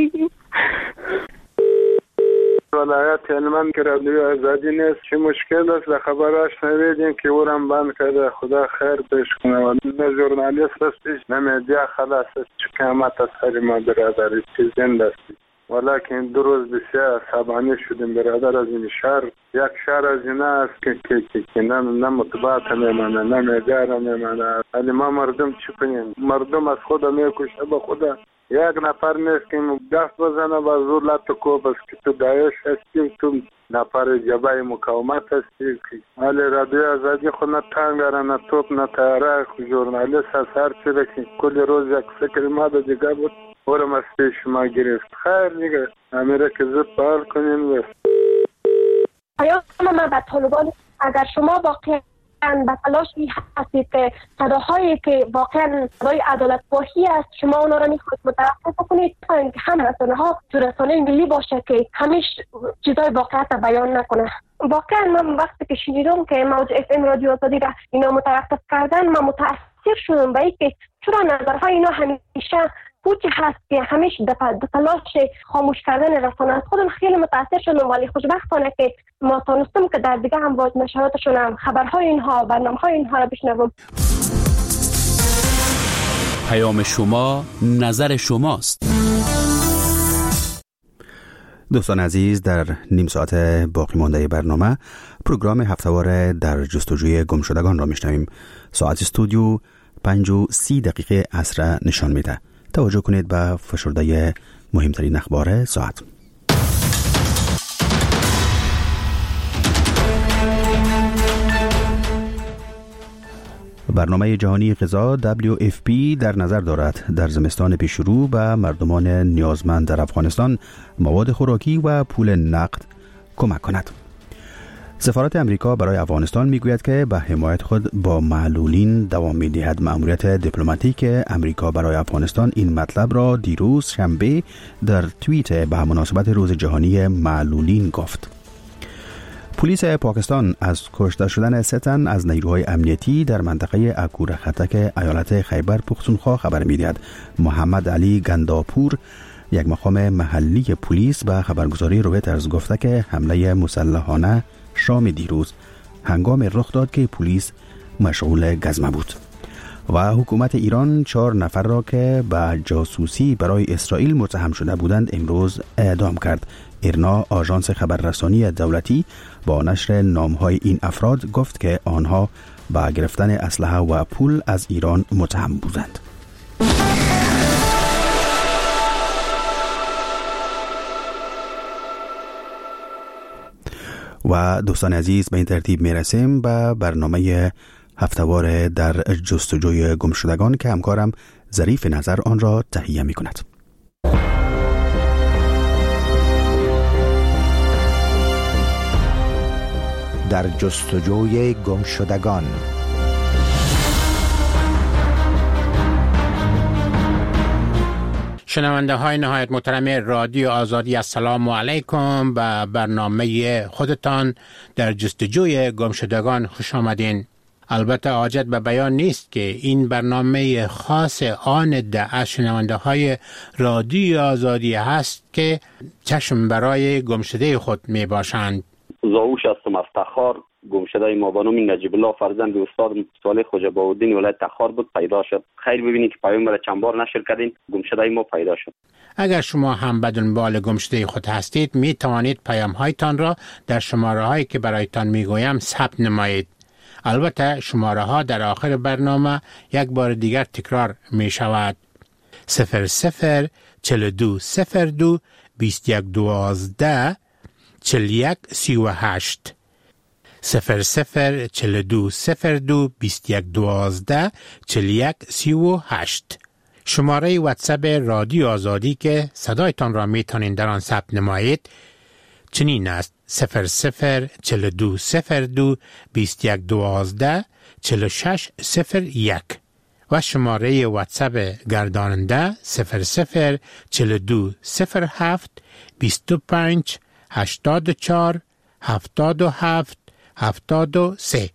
ولایت هلمند که رادیو آزادی نیست، چه مشکل است؟ به خبراش نویدیم که اورم بند کرده. خدا خیر پیش کنه. و نه ژورنالیست هستیش نه میدیا خلاص است. چه قیمت از سر ما برادر چه زنده است. ولیکن دو روز بسیار عصبانی شدیم برادر از این شهر. یک شهر از این است که که که, که نه نه مطبوعات میمانه، نه میدیا را میمانه. ولی ما مردم چی کنیم؟ مردم از خود میکشه به خدا. یک نفر نیست که دست بزنه با زور لط کوب است که تو داعش هستی، تو نفر جبهه مقاومت هستی. ولی رادیو آزادی خود نه تانگره، نه توپ، نه تیاره. ژورنالیست از هر چی که کل روز یک فکر ما ده دیگه بود اورم از پیش ما گرفت. خیر دیگه امیره که زود فعال کنین. و
آیا من به طالبان، اگر شما واقعا به تلاشی هستید که صداهایی که واقعا صدای عدالت خواهی است شما اونا را میخواید متوقف کنید که هم رسانه ها تو رسانه ملی باشه که همیش چیزای واقعیت بیان نکنه. واقعا من وقتی که شنیدم که موج اف ام رادیو آزادی را اینا متوقف کردن من متاثر شدم به اینکه چرا نظرهای اینا همیشه پوچی هست که همیشه در تلاش خاموش کردن رسانه است. خودم خیلی متاثر شدم، ولی خوشبختانه که ما تونستم که در دیگه هم باز نشراتشون هم خبرهای اینها، برنامه‌های اینها را بشنوم.
پیام شما نظر شماست.
دوستان عزیز، در نیم ساعت باقی مانده برنامه پروگرام هفته‌وار در جستجوی گمشدگان را میشنویم. ساعت استودیو پنج و سی دقیقه عصر نشان میده. توجه کنید به فشرده مهمترین اخبار ساعت. برنامه جهانی غذا دبلیو اف پی در نظر دارد در زمستان پیشرو به مردمان نیازمند در افغانستان مواد خوراکی و پول نقد کمک کند. سفارت امریکا برای افغانستان میگوید که به حمایت خود با معلولین دوام می‌دهد. مأموریت دیپلماتیک امریکا برای افغانستان این مطلب را دیروز شنبه در توییت به مناسبت روز جهانی معلولین گفت. پلیس پاکستان از کشته شدن سه تن از نیروهای امنیتی در منطقه اکور خطک ایالت خیبر پختونخوا خبر می‌دهد. محمد علی گنداپور، یک مقام محلی پلیس، به خبرگزاری رویترز گفته که حمله مسلحانه شام دیروز هنگام رخ داد که پلیس مشغول گزمه بود. و حکومت ایران چهار نفر را که به جاسوسی برای اسرائیل متهم شده بودند امروز اعدام کرد. ایرنا، آژانس خبررسانی دولتی، با نشر نامهای این افراد گفت که آنها به گرفتن اسلحه و پول از ایران متهم بودند. و دوستان عزیز، به این ترتیب می رسیم به برنامه هفته‌وار در جستجوی گمشدگان که همکارم ظریف نظر آن را تهیه می کند.
در جستجوی گمشدگان.
شنونده های نهایت محترم رادیو آزادی، السلام علیکم. به برنامه خودتان در جستجوی گمشدگان خوش آمدین. البته حاجت به بیان نیست که این برنامه خاص آن ده از شنونده های رادیو آزادی هست که چشم برای گمشده خود می باشند.
زاوش هستم از تخار. گمشده ما به نام نجیب الله فرزند استاد صالح خوجا باودین ولایت تخار بود پیدا شد. خیر ببینید که پیام را چند بار نشر کردین، گمشده ما پیدا شد.
اگر شما هم به دنبال گمشده خود هستید می توانید پیام هایتان را در شماره هایی که برایتان می گویم ثبت نمایید. البته شماره ها در آخر برنامه یک بار دیگر تکرار می شود. صفر صفر چل دو صفر دو بیست یک دوازده چل یک سی و هشت صفر صفر چل دو صفر دو بیست یک دوازده چل یک سی و هشت. شماره واتساپ رادیو آزادی که صدایتان را میتونین در آن ثبت نمایید چنین است: صفر صفر چل دو صفر دو بیست یک دوازده چل شش صفر یک و شماره واتساپ گرداننده صفر صفر چل دو صفر هفت بیست و پنج هشتاد و چهار هفتاد و هفت هفتاد و سه.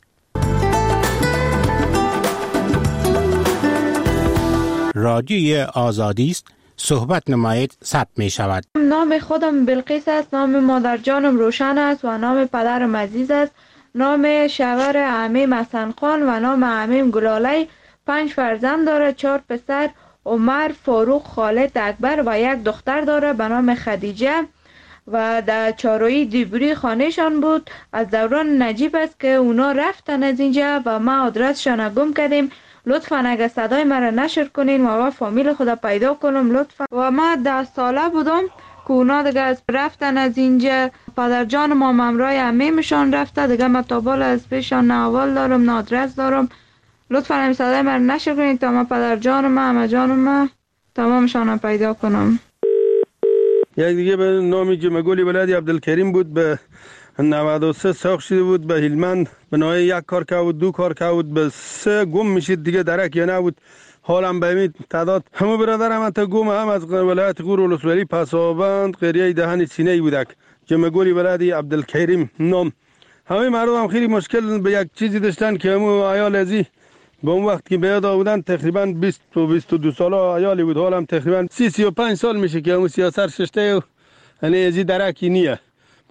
رادیوی آزادی است، صحبت نمایید، ثبت می شود.
نام خودم بلقیس است، نام مادر جانم روشن است و نام پدرم عزیز است. نام شوهر عمیم حسن خان و نام عمیم گلاله. پنج فرزند داره، چهار پسر: عمر، فاروق، خالد، اکبر و یک دختر داره به نام خدیجه و در چاروی دیبری خانهشان بود. از دوران نجیب است که اونا رفتن از اینجا و ما آدرسشان گم کردیم. لطفاً اگر صدای مرا نشر کنین و فامیل خدا پیدا کنم لطفاً. و ما ده ساله بودم که اونا دیگه از رفتن از اینجا. پدر جان ما ممرای عمیمشان رفته دیگه، ما تابال از پیشان نه اول دارم نه آدرس دارم. لطفاً هم صدای مرا نشر کنین تا ما پدر جان ما همه جان ما تمامشان پیدا کنم.
یک دیگه به نامی جمگولی ولادی عبدالکریم بود، به نود و سه ساخت شده بود، به هلمند به نوعی یک کار که بود دو کار که بود به سه گم میشید دیگه درک یا نبود. حالم به این تعداد همه برادرم تا گم هم از ولایت غور ولسوالی پسابند قریه دهن سینه بودک. جمگولی ولادی عبدالکریم نام. همه مردم هم خیلی مشکل به یک چیزی داشتن که همو عیال ازی به اون وقت که بیاد آوردن تقریبا بیست و بیست و دو ساله عیالی بود. حالم تقریبا سی سی و پنج سال میشه که همو سیاست ششته و یعنی ازی درکی نیه.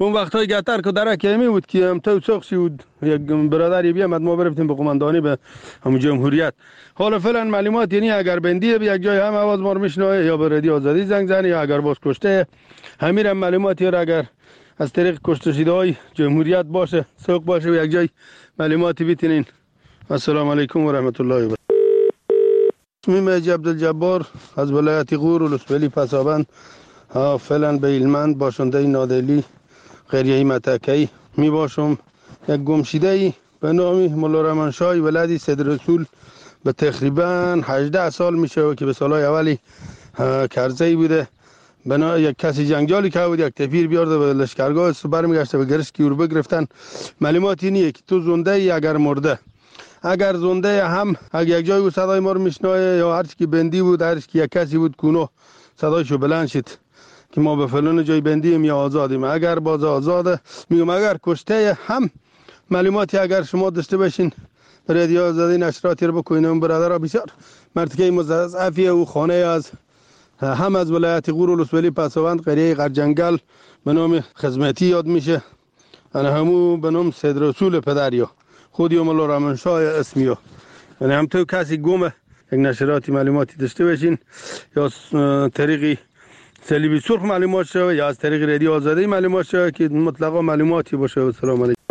اون وقتای گتر که درک می بود که هم تو سخشی بود یک برادری بیامد ما برفتیم به قماندانی به همون جمهوریت. حالا فعلا معلومات یعنی اگر بندی به یک جای هم آواز ما رو میشنوه یا به رادیو آزادی زنگ زنه یا اگر باز کشته همین هم معلوماتی را اگر از طریق کشته شده های جمهوریت باشه سوق باشه و یک جای معلوماتی بیتینین. السلام علیکم و رحمت الله و برکاته. اسمم عبدالجبار از ولایت غور ولسوالی پسابند فعلا به هلمند باشنده نادلی قریه متکی می باشم. یک گمشیده به نام مولا رحمانشاه ولدی صدر رسول به تقریبا هجده سال میشه که به سالهای اولی کرزی بوده. بنا یک کسی جنگجالی که بود یک تفیر بیارده به لشکرگاه سپر میگشته به گرسکی رو بگرفتن. معلومات اینیه که تو زنده ای اگر مرده، اگر زنده هم اگر یک جای صدای ما رو میشنوه یا هر کی بندی بود هر کی یک کسی بود کونو صدایشو بلند شد که ما به فلان جای بندیم یا آزادیم. اگر باز آزاده میگم اگر کشته هم معلوماتی اگر شما داشته باشین رادیو آزادی نشراتی رو بکنین. اون برادرها بسیار مرتکه مضاعفی او خانه از هم از ولایت غور ولسوالی پسابند قریه غرجنگل به نام خدمتی یاد میشه. انا همو به نام صدر رسول پدریا خودی مولا رحمانشاه اسمیو. یعنی هم تو کسی گمه یک نشراتی معلوماتی داشته باشین یا طریقی صلیبی سرخ معلومات شده یا از طریق رادیو آزادی معلومات شده که مطلقا معلوماتی باشه. و سلام علیکم.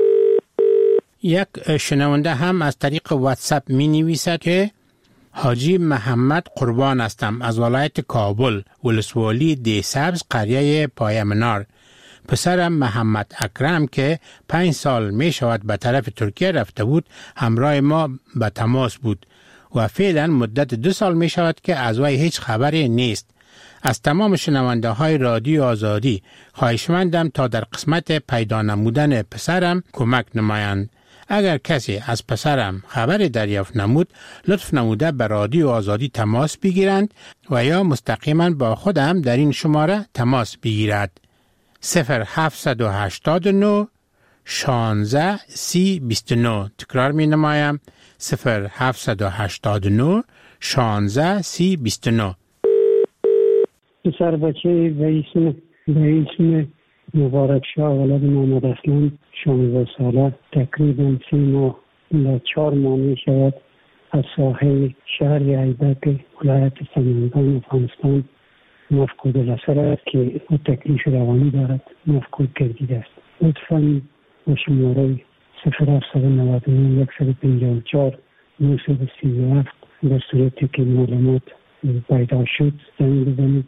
یک شنونده هم از طریق واتساپ می نویسد که حاجی محمد قربان هستم از ولایت کابل ولسوالی دی سبز قریه پای منار. پسرم محمد اکرم که پنج سال می شود به طرف ترکیه رفته بود همراه ما به تماس بود و فعلا مدت دو سال می شود که از وی هیچ خبری نیست. از تمام شنونده های رادیو آزادی خواهشمندم تا در قسمت پیدا نمودن پسرم کمک نمایند. اگر کسی از پسرم خبری دریافت نمود لطف نموده به رادیو آزادی تماس بگیرند و یا مستقیما با خودم در این شماره تماس بگیرد. صفر هفت هشت نه شانزده سی بیست و نه. تکرار می نمایم صفر هفت هشت نه شانزده سی بیست و نه.
پسر بچه به اسم به اسم مبارک شاه ولد محمد اسلام شانزده ساله تقریبا سی ماه و چهار ماه می شود از ساحل شهر ایبک ولایت سمنگان افغانستان مفقود الاثر است که او تکلیف روانی دارد مفقود گردیده است. لطفاً با شماره صفر هفت نه نه صد و پنجاه و چهار نهصد و سی و هفت در صورتی که معلومات پیدا شد زنگ بزنید.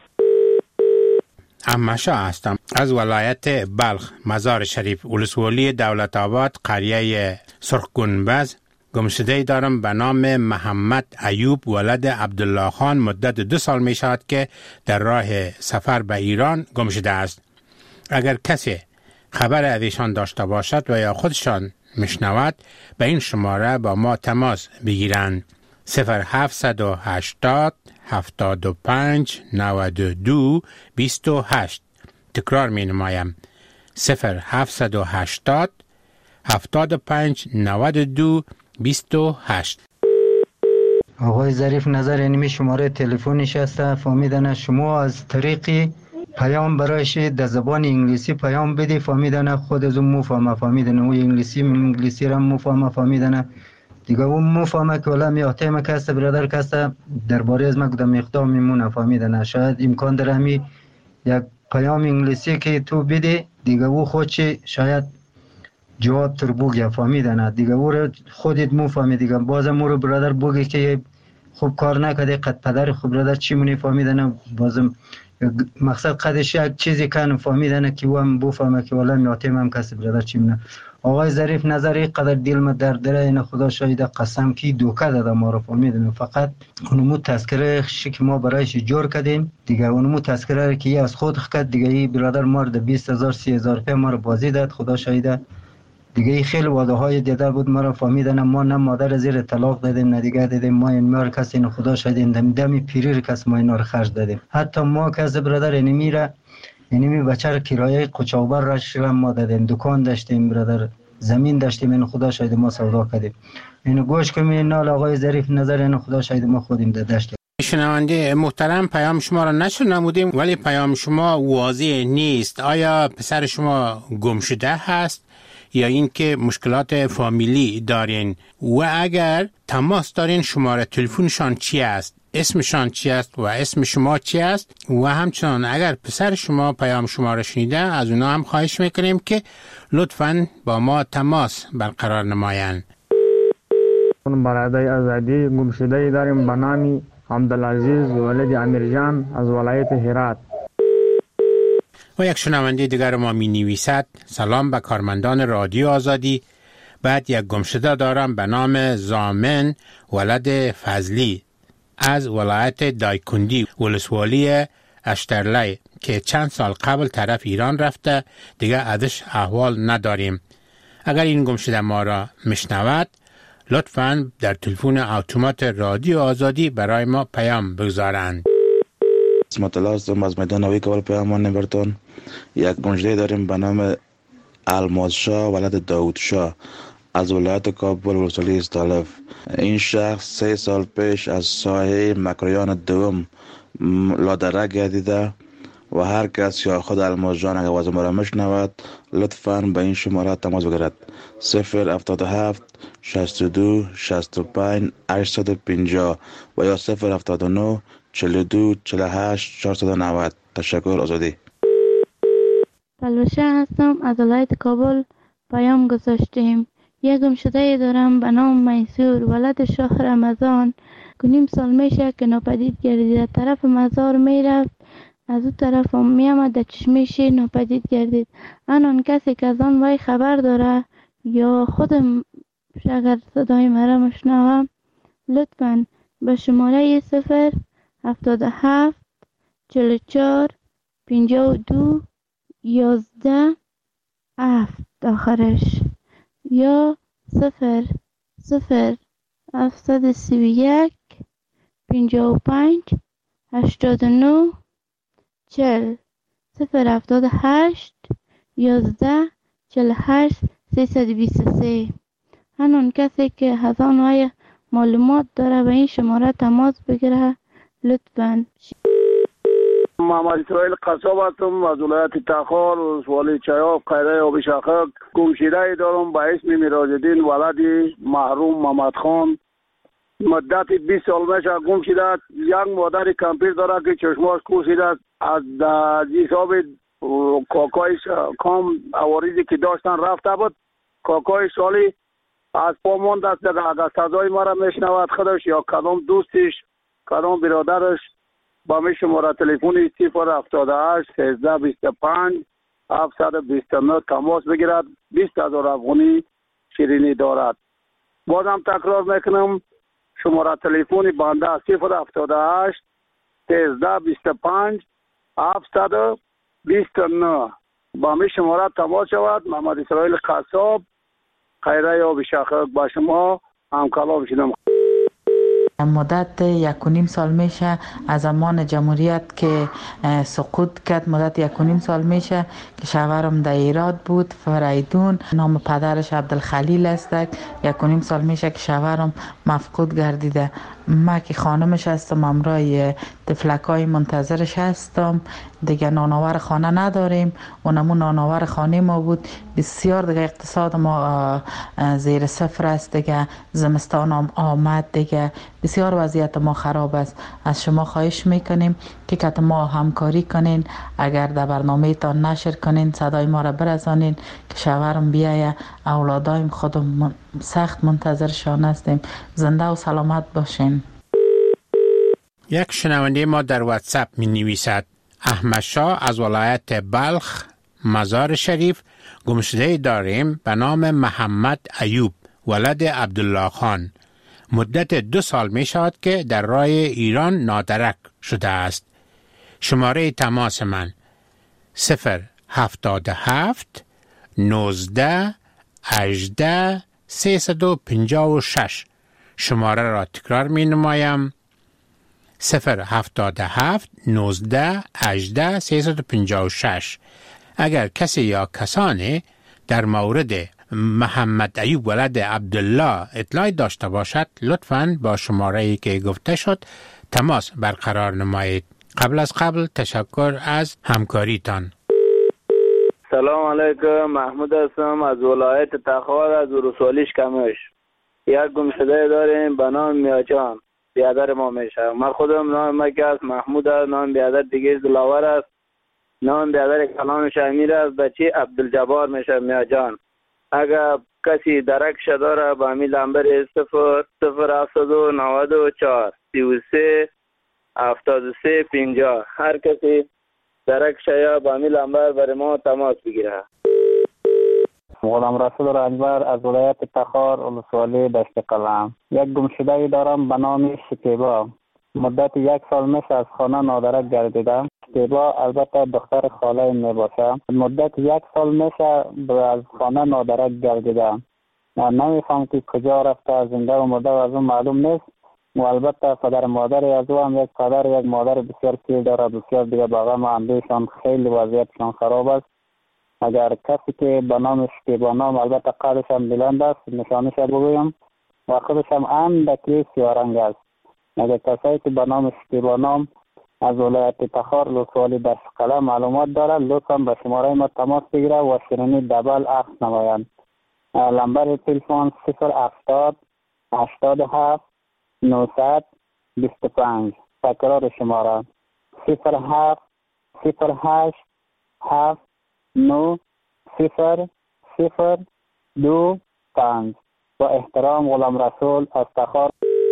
امشا هستم از ولایت بلخ مزار شریف ولسوالی دولت آباد قریه سرخ گنبز. گمشده دارم به نام محمد ایوب ولد عبدالله خان. مدت دو سال می شود که در راه سفر به ایران گمشده است. اگر کسی خبر از ایشان داشته باشد و یا خودشان میشنود به این شماره با ما تماس بگیرند. صفر هفت هشتاد هفتاد و پنج نود و دو بیست و هشت. تکرار می نمایم صفر هفت هشتاد هفتاد و پنج نود و دو بیست و هشت.
آقای ظریف نظر اینمی شماره تلفنش است. فهمیدن شما از طریقی پیام برایش در زبان انگلیسی پیام بدی فهمیدن خود از اون مفهمه فهمیدن او انگلیسی انگلیسی را مفهمه فهمیدن دیگه اون مفهمه که ولی میاته ما کسته برادر کسته درباره از ما کدام اقدام میمونه فهمیدن. شاید امکان داره همی یک پیام انگلیسی که تو بدی دیگه او خودش شاید جواب تر بگه فهمیدن دیگه او رو خودت مفهمی دیگه بازم مو رو برادر بگی که خوب کار نکرده قد پدر خوب برادر چی مونی فهمیدن بازم مقصد قدش یک چیزی کنم فهمیدن که او هم بفهمه که والا میاتیم هم کسی برادر چی مونه. آقای ظریف نظری قدر دل ما در دره این خدا شاید قسم کی دوکه داده ما رو فهمیدن. فقط اونمو تذکره که ما برایش جور کردیم دیگه اونمو تذکره که از خود خد دیگه ای برادر ما رو بیست هزار سی هزار روپیه ما رو بازی داد خدا شاید دیگه خیلی واده های دیده بود ما رو فهمیدن. ما نه مادر زیر طلاق دادیم نه دیگه دادیم ما این ما رو کسی نه خدا شاید دم دمی پیری رو کس ما اینا رو خرج دادیم. حتی ما کس برادر اینی میره اینی می بچه رو کرایه قچاوبر را شرم ما دادیم دکان داشتیم برادر زمین داشتیم این خدا شاید ما سودا کردیم. اینو گوش کنیم نال آقای ظریف نظر این خدا شاید ما خودیم داشتیم.
شنونده محترم، پیام شما را نشر نمودیم ولی پیام شما واضح نیست. آیا پسر شما گم شده هست یا اینکه مشکلات فامیلی دارین؟ و اگر تماس دارین شماره تلفنشان چی است؟ اسمشان چی است و اسم شما چی است؟ و همچنان اگر پسر شما پیام شما را شنیده از اونا هم خواهش میکنیم که لطفاً با ما تماس برقرار نمایند.
برادر آزادی گمشده داریم به نام عبدالعزیز ولد امیرجان از ولایت هرات.
و یک شنونده دیگر ما می نویسد: سلام به کارمندان رادیو آزادی. بعد یک گمشده دارم به نام زامن ولد فضلی از ولایت دایکندی ولسوالی اشترلی که چند سال قبل طرف ایران رفته، دیگه ازش احوال نداریم. اگر این گمشده ما را میشنود لطفاً در تلفن اتومات رادیو آزادی برای ما پیام بگذارند.
اسمت الله هستم از میدان نوی کابل. پیام نبرتون یک گمشده داریم به نام الماس شاه ولد داود شاه از ولایت کابل ولسوالی استالف. این شخص سه سال پیش از ساحه مکریان دوم لادره گردیده و هر کس یا خود الماس جان اگر آواز ما را میشنود لطفاً به این شماره تماس بگیرد: صفر هفتاد و هفت شصت و دو شصت و پنج هشتصد و پنجاه و یا صفر هفتاد و نه چهل و دو چهل و هشت چهارصد و نود. تشکر. آزادی.
پلوشه هستم از ولایت کابل. پیام گذاشتیم. یک گمشده دارم به نام میسور ولد شاه رمضان که نیم سال میشه که ناپدید گردید. طرف مزار میرفت، از او طرف هم میامد، در چشمه شیر ناپدید گردید. آن کسی که از آن وی خبر داره یا خودم اگر صدای مرا مشنوم لطفاً به شماره صفر هفتاد و هفت چهل و چهار پنجاه و دو یازده هفت آخرش یا صفر صفر هفتصد و سی و یک پنجاه و پنج هشتاد و نه چهل صفر هفتاد و هشت یازده چهل و هشت سیصد و بیست و سه. هنون کسی که هزان وی معلومات داره به این شماره تماس بگیره لطفاً.
محمد اسرائیل قصاب هستم از ولایت تخار ولسوالی چایاب قیره آب شخک. گمشده دارم به اسم میراجالدین ولد محروم محمد خان. مدت بیست سال میشه گم شده. یک مادر کمپیر داره که چشماش کوسیده است. از حساب کاکایش کام عوارضی که داشتن رفته بود. کاکای سالی از پا ماند است. اگر صدای ما را میشنود خودش یا کدام دوستش کدام برادرش با می شماره تلفنی صفر هفتاد و هشت سیزده بیست و پنج هفتصد و بیست و نه تماس بگیرد. بیست هزار افغانی شیرینی دارد. بازم تکرار میکنم شماره تلفنی بنده صفر هفتاد و هشت سیزده بیست و پنج هفتصد و بیست و نه. با می شماره تماس شود. محمد اسرائیل قصاب خیره آب شخک با شما هم کلام شدم.
مدت یک و نیم سال میشه از زمان جمهوریت که سقوط کرد. مدت یک و نیم سال میشه که شوهرم در ایراد بود، فریدون، نام پدرش عبدالخلیل است. یک و نیم سال میشه که شوهرم مفقود گردیده. ما که خانمش هستم همراه طفلکای منتظرش هستم. دیگه نانآور خانه نداریم. اونمون نانآور خانه ما بود. بسیار دیگه اقتصاد ما زیر صفر است. دیگه زمستان هم آمد. دیگه بسیار وضعیت ما خراب است. از شما خواهش میکنیم که کت ما همکاری کنین. اگر در برنامه تان نشر کنین صدای ما را برسانین که شوهرم بیایه. اولادایم خودم سخت منتظرشان هستیم. زنده و سلامت باشین.
یک شنونده ما در واتساپ می نویسد: احمد شاه از ولایت بلخ مزار شریف گمشده داریم به نام محمد ایوب ولد عبدالله خان. مدت دو سال می شود که در راه ایران نادرک شده است. شماره تماس من صفر هفتاد و هفت نوزده هجده سیصد و پنجاه و شش. شماره را تکرار می نمایم: صفر هفتاد و هفت نوزده هجده سیصد و پنجاه و شش. اگر کسی یا کسانی در مورد محمد ایوب ولد عبدالله اطلاع داشته باشد لطفاً با شماره‌ای که گفته شد تماس برقرار نمایید. قبل از قبل تشکر از همکاریتان.
سلام علیکم، محمود هستم از ولایت تخار از ولسوالی کمش. یک گمشده داریم به نام میاجان، بیادر ما میشه. من خودم نام مکه است، محمود است. نام بیادر دیگه دلاور است. نام بیادر کلانش امیر است. بچه عبدالجبار میشه میاجان. اگر کسی درکش داره با امی لنبر صفر صفر هفتاد و نود و چهار سی و سه هفتاد و سه پنجاه، هر کسی درکش یا با امی لنبر برای ما تماس بگیره.
غلام رسول رنجبر از ولایت تخار ولسوالی دشت قلم. یک گمشده دارم به نام شکیبا. مدت یک سال میشه از خانه نادرک گردیدم. شکیبا البته دختر خاله می باشه. مدت یک سال میشه از خانه نادرک گردیدم. نمیفهم که کجا رفته، زنده و مرده از اون معلوم نیست. و البته پدر مادر از او هم یک پدر یک مادر بسیار پیر داره، بسیار دیگه باقا ما اندیشان خیلی وضعیتشان خراب است. اگر کسی که به نام شکیبا نام، البته قدش هم بلند است، نشانش بگویم و خودش هم اندکی سیارنگ است. اگر کسی که به نام شکیبا نام از ولایت تخار ولسوالی دشت قلم معلومات داره، لطفا به شماره ما تماس بگیره و شیرینی دبل عکس نمایند. لمبر تلفن صفر هفتاد هشتاد و هفت نهصد و بیست و پنج. تکرار شماره صفر هفت صفر هشت هفت نو صفر صفر دو پنج. با احترام غلام رسول از تخار.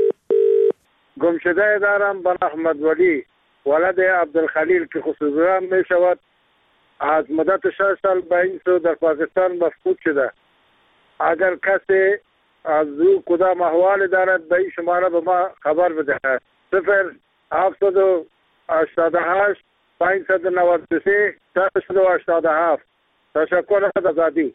گمشده دارم به احمد ولی ولد عبدالخلیل که خصوصا می شود از مدت شش سال به این سو در پاکستان مفقود شده. اگر کسی از او کدام احوال دارد به این شماره به ما خبر بدهد. صفر هفتاد و هشتاد و هشت پانصد و نود و سه ششصد و هشتاد و هفت. تشکر از آزادی.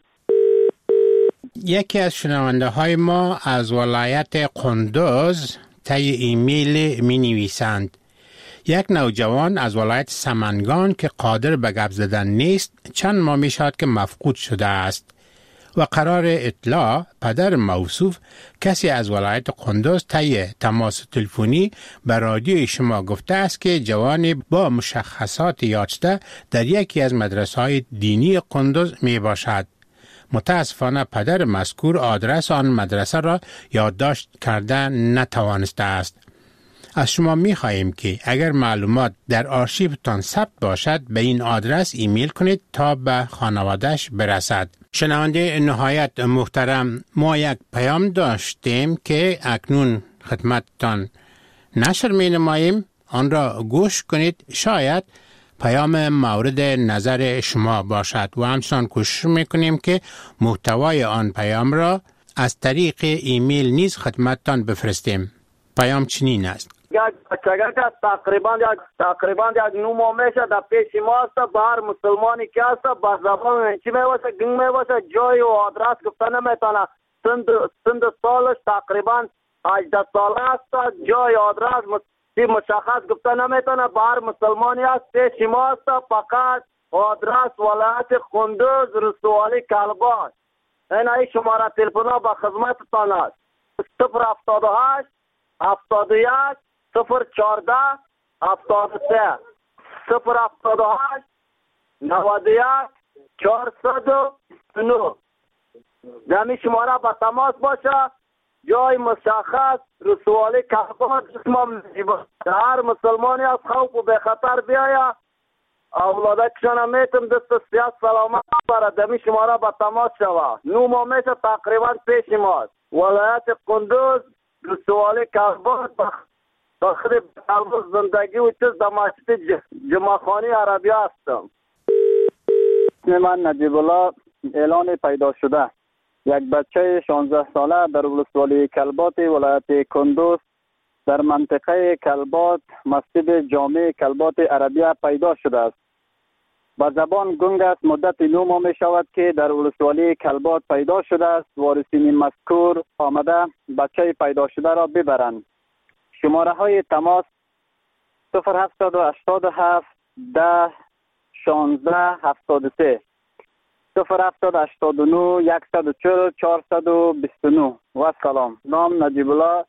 یکی از شنونده های ما از ولایت قندوز طی ایمیل می نویسند: یک نوجوان از ولایت سمنگان که قادر به گپ زدن نیست چند ماه می شود که مفقود شده است و قرار اطلاع پدر موصوف کسی از ولایت قندوز طی تماس تلفنی به رادیوی شما گفته است که جوانی با مشخصات یافته در یکی از مدرسه‌های دینی قندوز می باشد. متاسفانه پدر مذکور آدرس آن مدرسه را یادداشت کرده نتوانسته است. از شما می خواهیم که اگر معلومات در آرشیوتان ثبت باشد به این آدرس ایمیل کنید تا به خانواده‌اش برسد. شنونده نهایت محترم، ما یک پیام داشتیم که اکنون خدمتتان نشر می نماییم. آن را گوش کنید، شاید پیام مورد نظر شما باشد و همچنان کوشش میکنیم که محتوای آن پیام را از طریق ایمیل نیز خدمتتان بفرستیم. پیام چنین است:
یک بچگه که تقریبا یک تقریبا یک نو ماه میشه در پیش ما است. بر مسلمانی که است با زبان چی میواسه گنگ میواسه جای و آدرس گفته نمیتونه. سند سند سالش تقریبا هجده ساله است. جای آدرس چی مشخص گفته نمیتونه. بر مسلمانی است پیش ما است. فقط آدرس ولایت قندوز ولسوالی کلباش. این ای شماره تلفن ها به خدمتتان است: صفر هفتاد و هشت هفتاد و یک صفر چهارده هفتاد و سه صفر هفتاد و هشت نود و یک چهارصد و نه. دمی شماره با تماس باشه. جای مشخص رسوالی کلباش اسمم هر مسلمانی از خوف و به خطر بیاید. اولاده کشان میتم دست سیاست سلامت برد. دمی شماره با تماس شوه. نو ما میشه تقریبا پیش ماست. ولایت قندوز رسوالی کلباش بخیر کلباش زندگی و چیز در مسجد جمعخانی عربی هستم.
من نجیب الله اعلان پیدا شده. یک بچه شانزده ساله در ولسوالی کلبات ولایت قندوز در منطقه کلبات مسجد جامع کلبات عربیه پیدا شده است. با زبان گنگ است. مدت نو ماه می شود که در ولسوالی کلبات پیدا شده است. وارثین مذکور آمده بچه پیدا شده را ببرند. شماره های تماس صفر هفتاد و هشتاد و هفت ده شانزده هفتاد و سه صفر هفتاد هشتاد و نه یکصد و چهل چهارصد و بیست و نه. و سلام. نام نجیب الله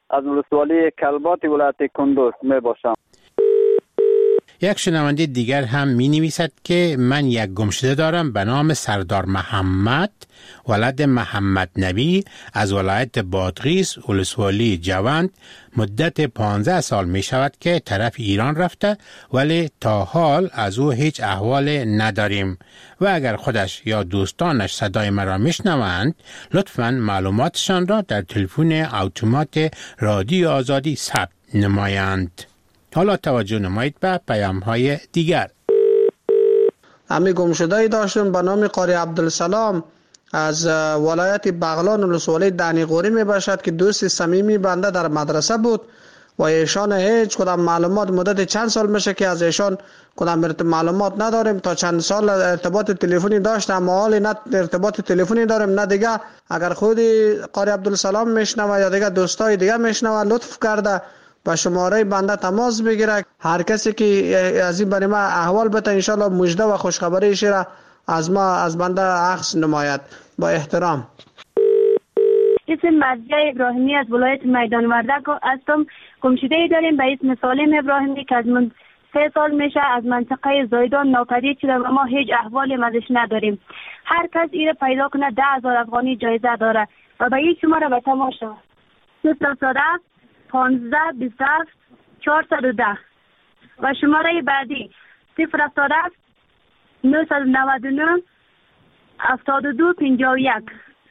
از ولسوالی کلبات ولایت کندوز می باشم.
یک شنونده دیگر هم می نویسد که من یک گمشده دارم به نام سردار محمد ولد محمد نبی از ولایت بادغیس ولسوالی جوند. مدت پانزده سال می شود که طرف ایران رفته ولی تا حال از او هیچ احوال نداریم و اگر خودش یا دوستانش صدای مرا میشنوند لطفاً معلوماتشان را در تلفن اتومات رادیو آزادی ثبت نمایند. حالا توجه نمایید به پیام های دیگر.
امی گمشده‌ای داشتم به نام قاری عبدالسلام از ولایت بغلان ولسوالی دنیقوری می باشد که دوست صمیمی بنده در مدرسه بود و ایشان هیچ کدام معلومات مدت چند سال میشه که از ایشان کدام معلومات نداریم. تا چند سال ارتباط تلفنی داشتم اما حالی نه ارتباط تلفنی داریم نه دیگه. اگر خودی قاری عبدالسلام میشنوه یا دیگه دوستای دیگه میشنوه لطف کرده با شماره بنده تماس بگیره. هر کسی که از این برای ما احوال بده انشالله مژده و خوشخبریش را از ما از بنده عکس نماید. با احترام.
اسم مرضیه ابراهیمی از ولایت میدان وردک هستم. گمشده‌ای داریم به اسم سالم ابراهیمی که از من سه سال میشه از منطقه زایدان ناپدید شده و ما هیچ احوالی ازش نداریم. هر کس ایره پیدا کنه ده هزار افغانی جایزه داره و به این شماره به تماشا صفر صد پانزده بیست و هفت چهارصد و ده و شماره بعدی صفر هفتاد و هفت نهصد و نود و نه هفتاد و دو پنجاه و یک.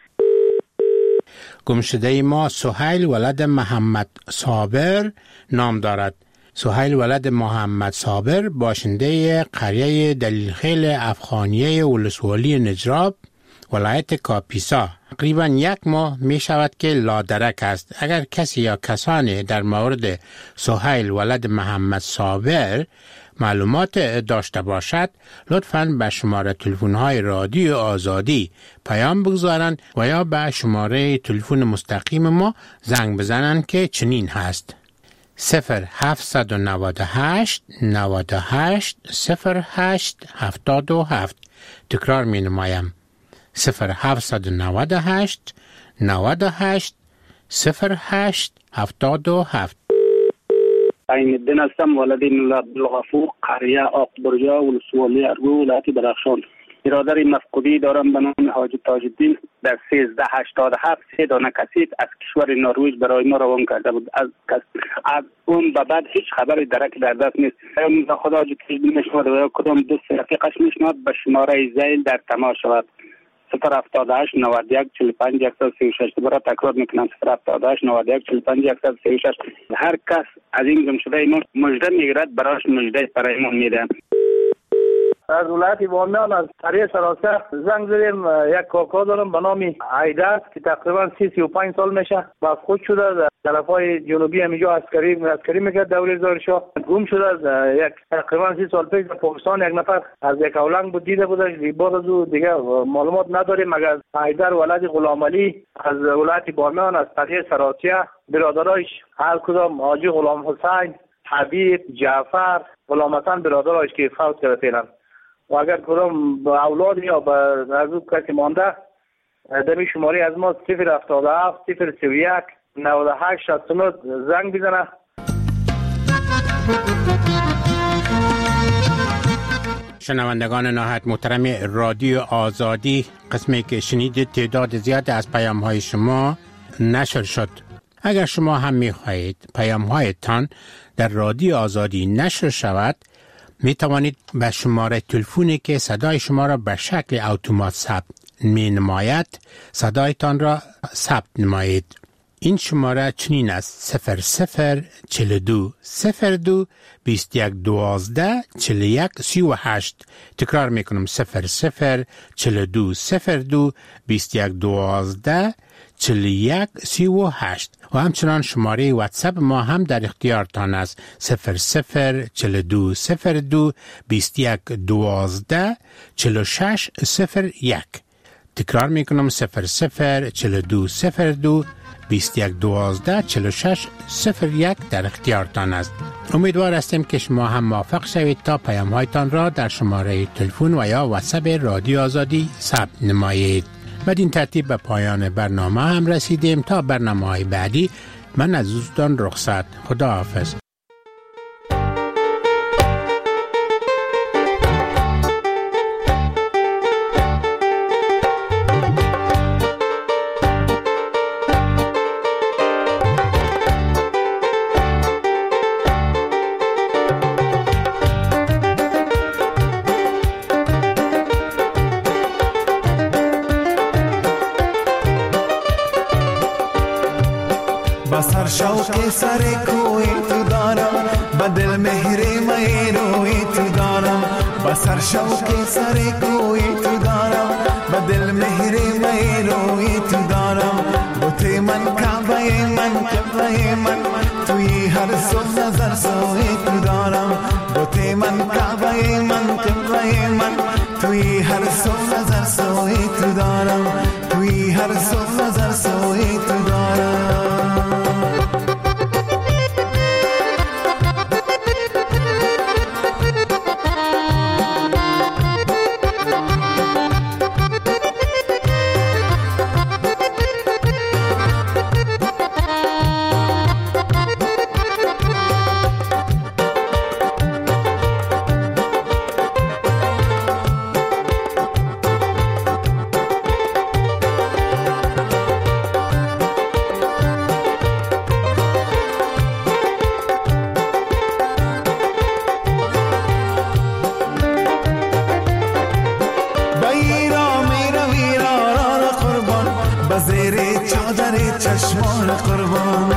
گمشده ما سهیل ولد محمد صابر نام دارد. سهیل ولد محمد صابر باشنده قریه دلیلخیل افغانیه ولسوالی نجراب ولایت کاپیسا تقریبا یک ماه می شود که لادرک است. اگر کسی یا کسانی در مورد سهیل ولد محمد صابر معلومات داشته باشد لطفاً به شماره تلفن های رادیو آزادی پیام بگذارند و یا به شماره تلفن مستقیم ما زنگ بزنند که چنین هست: صفر هفت نه هشت نه هشت صفر هشت هفتاد و هفت. تکرار می نمایم: صفر هفت نه هشت نه هشت صفر هشت هفتاد و هفت.
عین الدین هستم، ولد عبدالغفور، قریه آقبریا ولسوالی ارگو ولایت درخشان. برادر مفقودی دارم به نام حاجی تاج الدین در سیزده هشتاد و هفت سه دانه کسیت از کشور نروژ برای ما روان کرده بود. از از اون به بعد هیچ خبری درک در دست نیست. یا خدا حاجی تاج الدین میشود و یا کدام دوست رفیقش میشود به شماره زیل در تماس شود: صفر هفتاد و هشت نود و یک چهل و پنج صد و سی و شش. دوباره تکرار میکنم: صفر هفتاد و هشت نود و یک چهل و پنج صد و سی و شش. هر کس از این گمشده ما مژده میگیرد برایش مژده برایمون میده.
از ولایت بامیان از قریه سراسر زنگ زدیم. یک کاکا دارم به نام عیدر که تقریبا سی سی و پنج سال میشه مفقود شده. در طرفای جنوبی همینجا عسکری عسکری میکرد دوره زارشاه. گم شده از یک تقریبا سی سال پیش در پاکستان. یک نفر از یک اولنگ بود دیده بودش. بعد از او دیگه معلومات نداریم مگر عیدر ولد غلام علی از ولایت بامیان از قریه سراسر. برادرایش هر کدام حاجی غلام حسین، حبیب، جعفر، غلام حسن برادرایش که فوت کرده فعلا. و اگر کدام با اولاد یا با از او کسی مانده دمی شماری از ما صفر هفتاد و هفت صفر سی و یک نود و هشت شصت و نه زنگ بزنه.
شنوندگان نهایت محترم رادیو آزادی، قسمی که شنیدید تعداد زیاد از پیام های شما نشر شد. اگر شما هم می خواهید پیام هایتان در رادیو آزادی نشر شود می توانید به شماره تلفنی که صدای شما را به شکل اتومات ثبت می نماید صدایتان را ثبت نمایید. این شماره چنین است: صفر صفر چهل دو صفر دو بیست یک دوازده چهل یک سی و هشت. تکرار می کنم: صفر صفر چهل دو صفر دو بیست یک دوازده چهل یک سی و هشت. و همچنان شماره واتساپ ما هم در اختیارتان است: صفر صفر چهل دو صفر دو بیست یک دوازده چهل شش صفر یک. تکرار می کنم: صفر صفر چهل دو صفر دو بیست یک دوازده چهل شش صفر یک در اختیارتان است. امیدوار هستیم که شما هم موفق شوید تا پیام هایتان را در شماره تلفن و یا واتساپ رادیو آزادی ثبت نمایید. بدین ترتیب به پایان برنامه هم رسیدیم. تا برنامه های بعدی من از دوستان رخصت. خدا حافظ.
بسر شوق سر کوی تو دارم، به دل مهر می روی تو دارم. بسر شوق سر کوی تو دارم، به دل مهر می روی تو دارم. بوتی من کعبه من قبله من، توی هر سو نظر سوی تو دارم. بوتی من کعبه من قبله من، توی هر سو نظر سوی تو دارم. توی هر سو نظر سوی تو دارم. چشمان قربان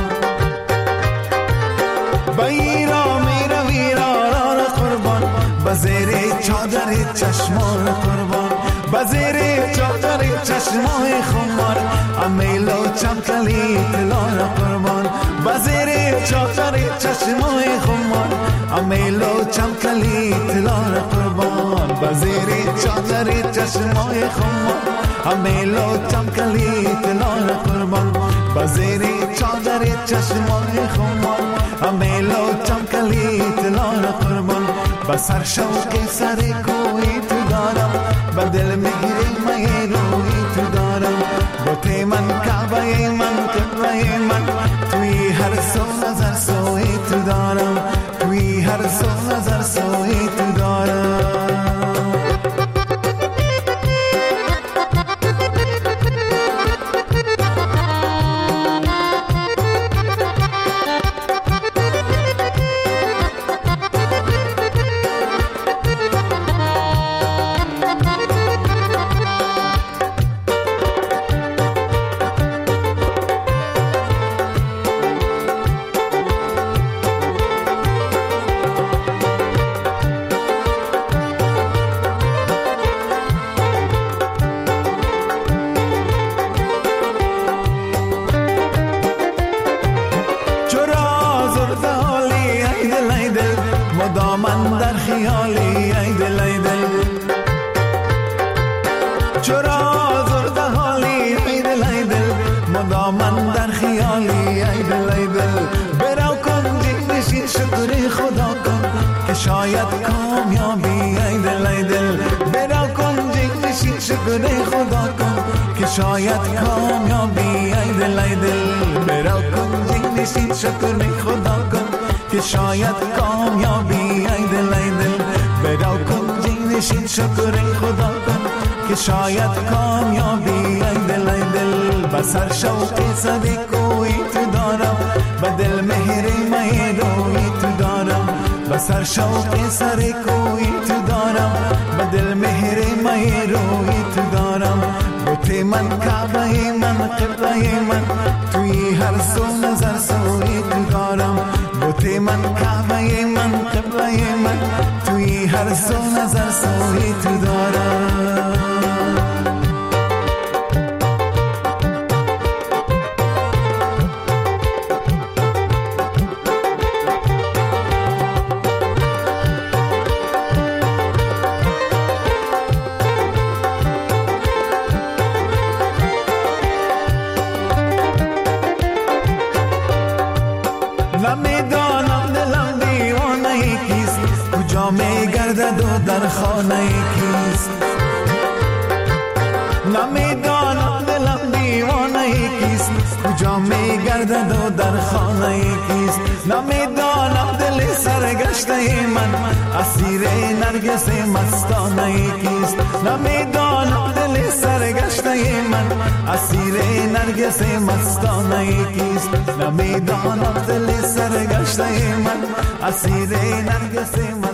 بیرا میرا ویران قربان، بزیر چادر چشمان قربان. بزیر چادر چشمان خمار، امیلو چمکلی تلان قربان. بزیر چادر چشمان خمار، امیلو چمکلی تلان قربان. بزیر چادر چشمان خمار، امیلو چمکلی تلان قربان. بزیر چادر چشمان خمار، امیلو چمکلی تلان قربان. بسر شوق سر کوی تو دارم، به دل مهر می روی تو دارم. بوتی من کعبه من قبله من، توی هر سو نظر سوی تو دارم. توی هر سو نظر سوی تو دارم. مدامن در خیالی ای دل ای دل، چرا زرد حالی ای دل ای دل. مدامن در خیالی ای دل ای دل. برو کن جنشین شکر خدا کن، که شاید کامیابی ای دل ای دل. برو کن جنشین شکر خدا کن، که شاید کامیابی ای دل ای دل. برو کن جنشین شکر خدا کن، که شاید کامیابی ای دل ای دل. برو کن جنشین شکر خدا کن، که شاید کامیابی ای دل ای دل. بسر شوق سر کوی تو دارم، به دل مهر می روی تو دارم. بسر شوق سر کوی تو دارم، به دل مهر می روی تو دارم. بوتی من کعبه من قبله من، توی هر سو نظر سوی تو دارم. بوتی من کعبه من قبله من، توی هر سو نظر سوی تو دارم. نمیدانم دلم دیوانه کیست، کجا میگردد و در خانه کیست. نمیدانم دلم دیوانه کیست، کجا جا می گردد و در خانه کیست. نمیدانم دل سرگشته من اسیر نرگس مستانه کیست. نمیدانم دل سرگشته من اسیر نرگس مستانه کیست. نمیدانم دل سرگشته من اسیر نرگس مستانه